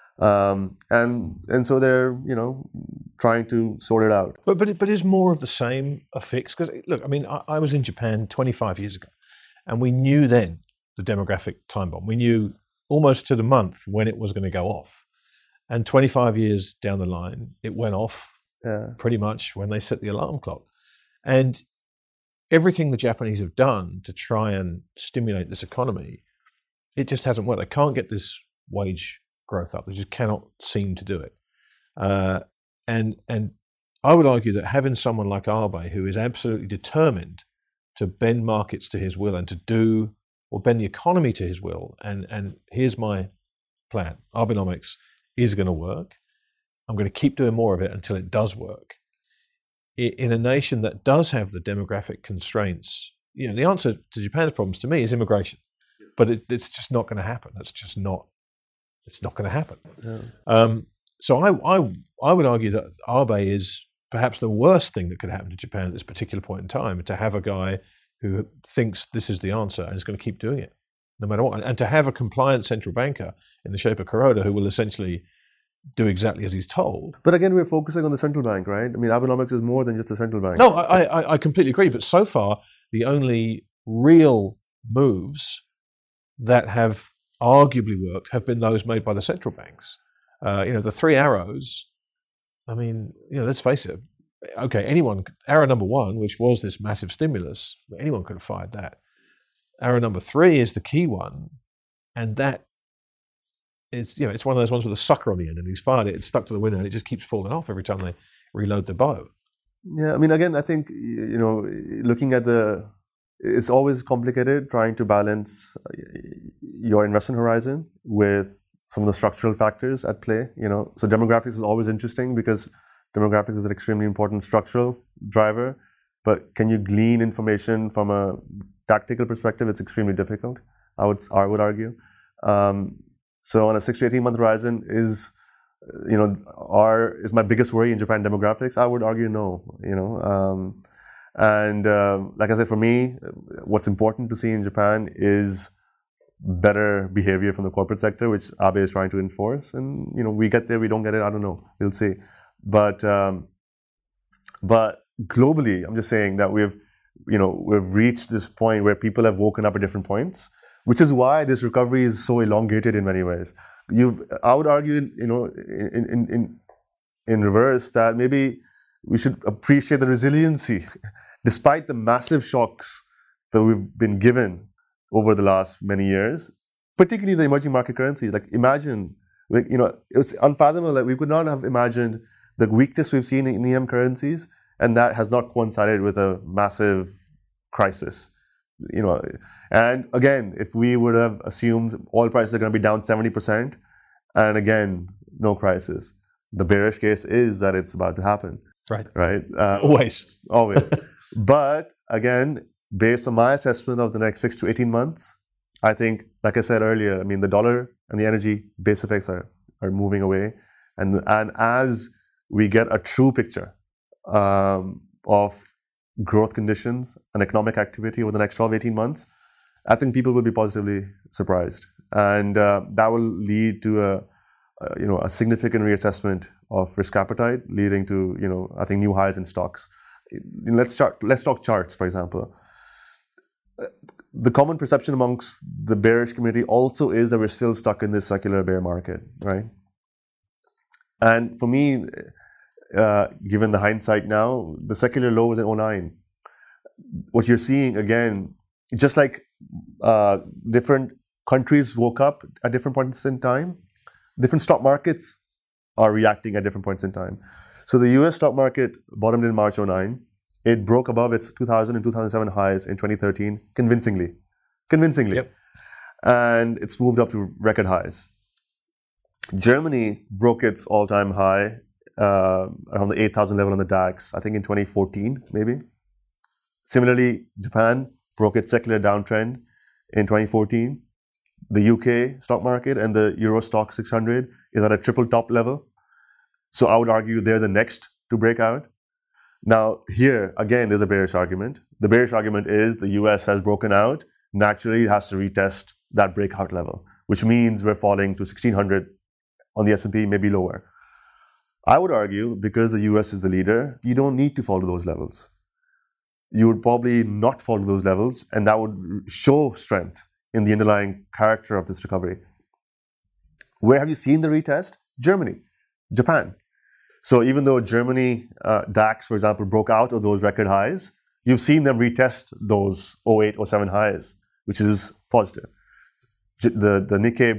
And so they're, trying to sort it out. But is more of the same a fix? Because look, I mean, I was in Japan 25 years ago, and we knew then the demographic time bomb. We knew almost to the month when it was going to go off. And 25 years down the line, it went off pretty much when they set the alarm clock. And everything the Japanese have done to try and stimulate this economy, it just hasn't worked. They can't get this wage growth up. They just cannot seem to do it. And I would argue that having someone like Abe, who is absolutely determined to bend markets to his will and to bend the economy to his will, and here's my plan, Abenomics is going to work. I'm going to keep doing more of it until it does work. In a nation that does have the demographic constraints, the answer to Japan's problems to me is immigration. But it's just not going to happen. It's not going to happen. Yeah. So I would argue that Abe is perhaps the worst thing that could happen to Japan at this particular point in time, to have a guy who thinks this is the answer and is going to keep doing it no matter what. And to have a compliant central banker in the shape of Kuroda who will essentially do exactly as he's told. But again, we're focusing on the central bank, right? I mean, Abenomics is more than just the central bank. No, I completely agree. But so far, the only real moves that have arguably worked have been those made by the central banks. The three arrows, I mean, let's face it. Okay, arrow number one, which was this massive stimulus, anyone could have fired that. Arrow number three is the key one, and that is, it's one of those ones with a sucker on the end, and he's fired it, it's stuck to the window, and it just keeps falling off every time they reload the bow. Yeah, I mean, again, I think, looking at it's always complicated trying to balance your investment horizon with some of the structural factors at play. So demographics is always interesting because demographics is an extremely important structural driver. But can you glean information from a tactical perspective? It's extremely difficult, I would argue. So on a 6 to 18 month horizon, is my biggest worry in Japan demographics? I would argue no. Like I said, for me, what's important to see in Japan is better behavior from the corporate sector, which Abe is trying to enforce. And we get there, we don't get it, I don't know. We'll see. But globally, I'm just saying that we've reached this point where people have woken up at different points, which is why this recovery is so elongated in many ways. I would argue, in reverse, that maybe we should appreciate the resiliency, despite the massive shocks that we've been given over the last many years, particularly the emerging market currencies. Like imagine, it's unfathomable that we could not have imagined the weakness we've seen in EM currencies, and that has not coincided with a massive crisis. And again, if we would have assumed oil prices are going to be down 70%, and again, no crisis, the bearish case is that it's about to happen. Right. Always. But again, based on my assessment of the next 6 to 18 months, I think, like I said earlier, I mean, the dollar and the energy base effects are moving away. And as we get a true picture of growth conditions and economic activity over the next 12, 18 months, I think people will be positively surprised. And that will lead to a significant reassessment of risk appetite, leading to, I think, new highs in stocks. Let's talk charts, for example. The common perception amongst the bearish community also is that we're still stuck in this secular bear market, right? And for me, given the hindsight now, the secular low was in 2009. What you're seeing, again, just like different countries woke up at different points in time, different stock markets are reacting at different points in time. So the US stock market bottomed in March 2009. It broke above its 2000 and 2007 highs in 2013 convincingly. Yep. And it's moved up to record highs. Germany broke its all-time high around the 8,000 level on the DAX, I think in 2014, maybe. Similarly, Japan broke its secular downtrend in 2014. The UK stock market and the Euro Stock 600 is at a triple top level. So I would argue they're the next to break out. Now, here, again, there's a bearish argument. The bearish argument is the US has broken out. Naturally, it has to retest that breakout level, which means we're falling to 1600 on the S&P, maybe lower. I would argue, because the US is the leader, you don't need to fall to those levels. You would probably not fall to those levels, and that would show strength in the underlying character of this recovery. Where have you seen the retest? Germany, Japan. So even though Germany, DAX, for example, broke out of those record highs, you've seen them retest those 08, 07 highs, which is positive. The Nikkei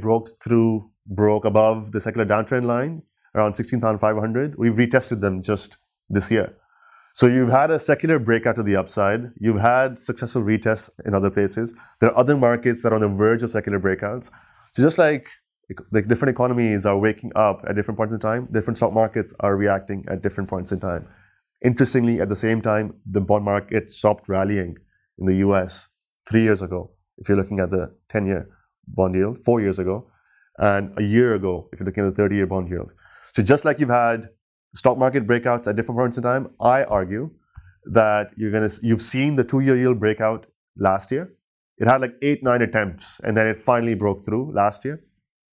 broke above the secular downtrend line, around 16,500. We've retested them just this year. So you've had a secular breakout to the upside. You've had successful retests in other places. There are other markets that are on the verge of secular breakouts. So just like different economies are waking up at different points in time, different stock markets are reacting at different points in time. Interestingly, at the same time, the bond market stopped rallying in the US 3 years ago, if you're looking at the 10-year bond yield, 4 years ago, and a year ago, if you're looking at the 30-year bond yield. So just like you've had stock market breakouts at different points in time, I argue that you've seen the 2-year yield breakout last year. It had like 8-9 attempts, and then it finally broke through last year.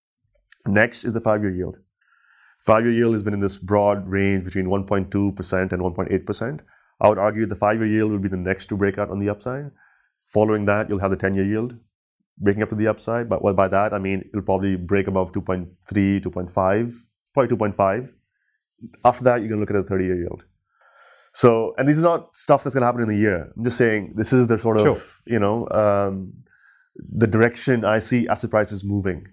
Next is the 5-year yield. 5-year yield has been in this broad range between 1.2% and 1.8%. I would argue the 5-year yield will be the next to break out on the upside. Following that, you'll have the 10-year yield breaking up to the upside. But by that, I mean it'll probably break above 2.3, 2.5, probably 2.5. After that, you're going to look at the 30-year yield. So, and this is not stuff that's going to happen in a year. I'm just saying this is the sort of, the direction I see asset prices moving.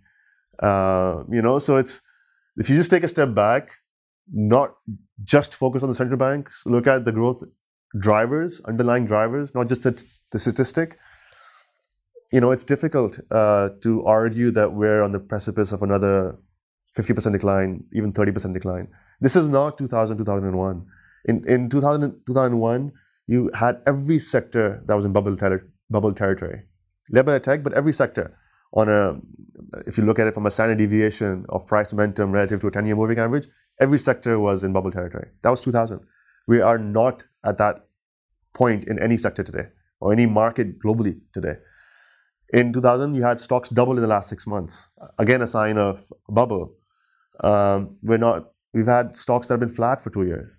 So it's, if you just take a step back, not just focus on the central banks, look at the growth drivers, underlying drivers, not just the statistic. It's difficult to argue that we're on the precipice of another 50% decline, even 30% decline. This is not 2000, 2001. In 2001, you had every sector that was in bubble territory, led by tech, but every sector if you look at it from a standard deviation of price momentum relative to a 10-year moving average, every sector was in bubble territory. That was 2000. We are not at that point in any sector today or any market globally today. In 2000, you had stocks double in the last 6 months. Again, a sign of bubble. We've had stocks that have been flat for 2 years.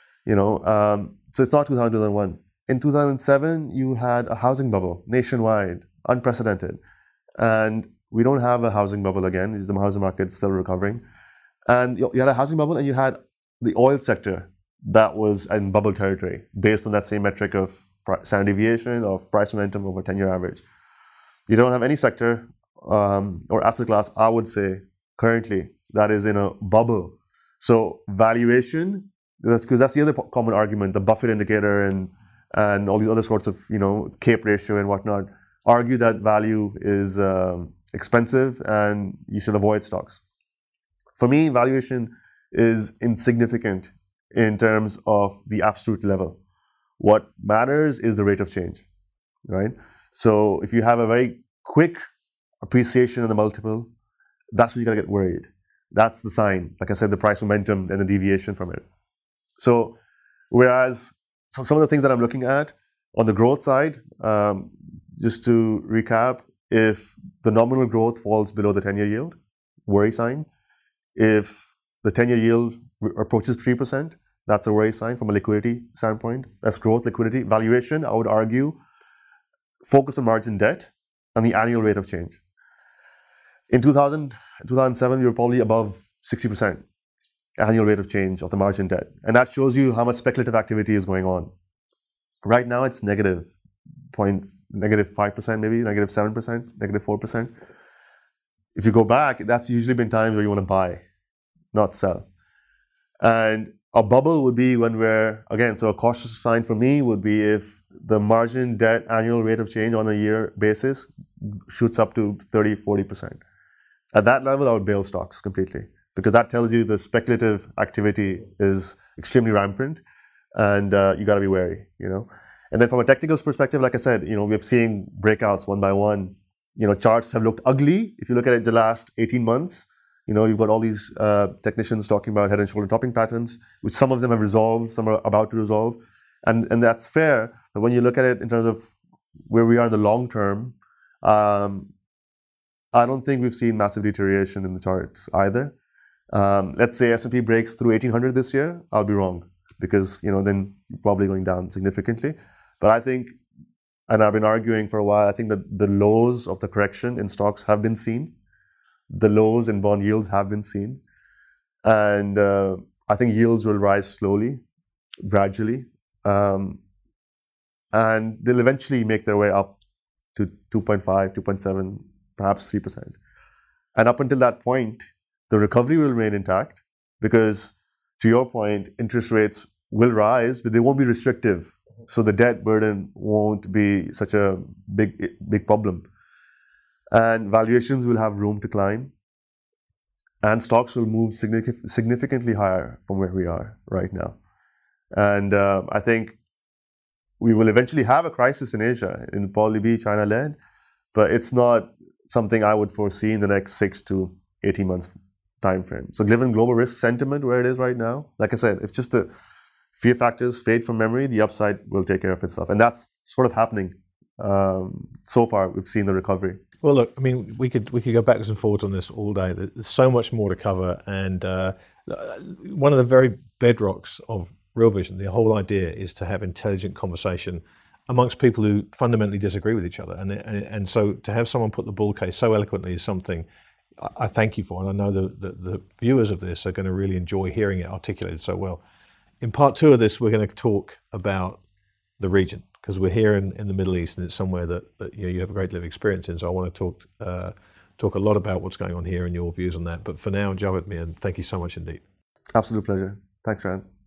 So it's not 2000, 2001. In 2007, you had a housing bubble nationwide, unprecedented. And we don't have a housing bubble again. The housing market is still recovering. And you had a housing bubble and you had the oil sector that was in bubble territory based on that same metric of standard deviation of price momentum over 10-year average. You don't have any sector or asset class, I would say, currently that is in a bubble. So valuation, because that's the other common argument, the Buffett indicator and all these other sorts of, CAPE ratio and whatnot, argue that value is expensive and you should avoid stocks. For me, valuation is insignificant in terms of the absolute level. What matters is the rate of change, right? So if you have a very quick appreciation in the multiple, that's when you gotta get worried. That's the sign, like I said, the price momentum and the deviation from it. So whereas some of the things that I'm looking at on the growth side, just to recap, if the nominal growth falls below the 10-year yield, worry sign. If the 10-year yield approaches 3%, that's a worry sign from a liquidity standpoint. That's growth, liquidity. Valuation, I would argue, focus on margin debt and the annual rate of change. In 2007, we were probably above 60% annual rate of change of the margin debt. And that shows you how much speculative activity is going on. Right now, it's negative 5%, maybe, negative 7%, negative 4%. If you go back, that's usually been times where you want to buy, not sell. And a bubble would be when we're, again, so a cautious sign for me would be if the margin debt annual rate of change on a year basis shoots up to 30, 40%. At that level, I would bail stocks completely because that tells you the speculative activity is extremely rampant, and you got to be wary, And then from a technical perspective, like I said, we're seeing breakouts one by one. Charts have looked ugly. If you look at it the last 18 months, you've got all these technicians talking about head and shoulder topping patterns, which some of them have resolved, some are about to resolve. And that's fair. But when you look at it in terms of where we are in the long term, I don't think we've seen massive deterioration in the charts either. Let's say S&P breaks through 1800 this year, I'll be wrong, because then you're probably going down significantly. But I think, and I've been arguing for a while, I think that the lows of the correction in stocks have been seen. The lows in bond yields have been seen. And I think yields will rise slowly, gradually. And they'll eventually make their way up to 2.5, 2.7, perhaps 3%. And up until that point, the recovery will remain intact because, to your point, interest rates will rise, but they won't be restrictive. So the debt burden won't be such a big problem. And valuations will have room to climb. And stocks will move significantly higher from where we are right now. And I think we will eventually have a crisis in Asia. It'll probably be China-led, but it's not something I would foresee in the next 6 to 18 months time frame. So given global risk sentiment where it is right now, like I said, if just the fear factors fade from memory, the upside will take care of itself. And that's sort of happening. So far, we've seen the recovery. Well, look, I mean, we could go backwards and forwards on this all day. There's so much more to cover. And one of the very bedrocks of Real Vision, the whole idea is to have intelligent conversation amongst people who fundamentally disagree with each other. And so to have someone put the bull case so eloquently is something I thank you for. And I know the viewers of this are going to really enjoy hearing it articulated so well. In part 2 of this, we're going to talk about the region, because we're here in the Middle East, and it's somewhere that you have a great deal of experience in. So I want to talk a lot about what's going on here and your views on that. But for now, Javed Mir, thank you so much indeed. Absolute pleasure. Thanks, Rand.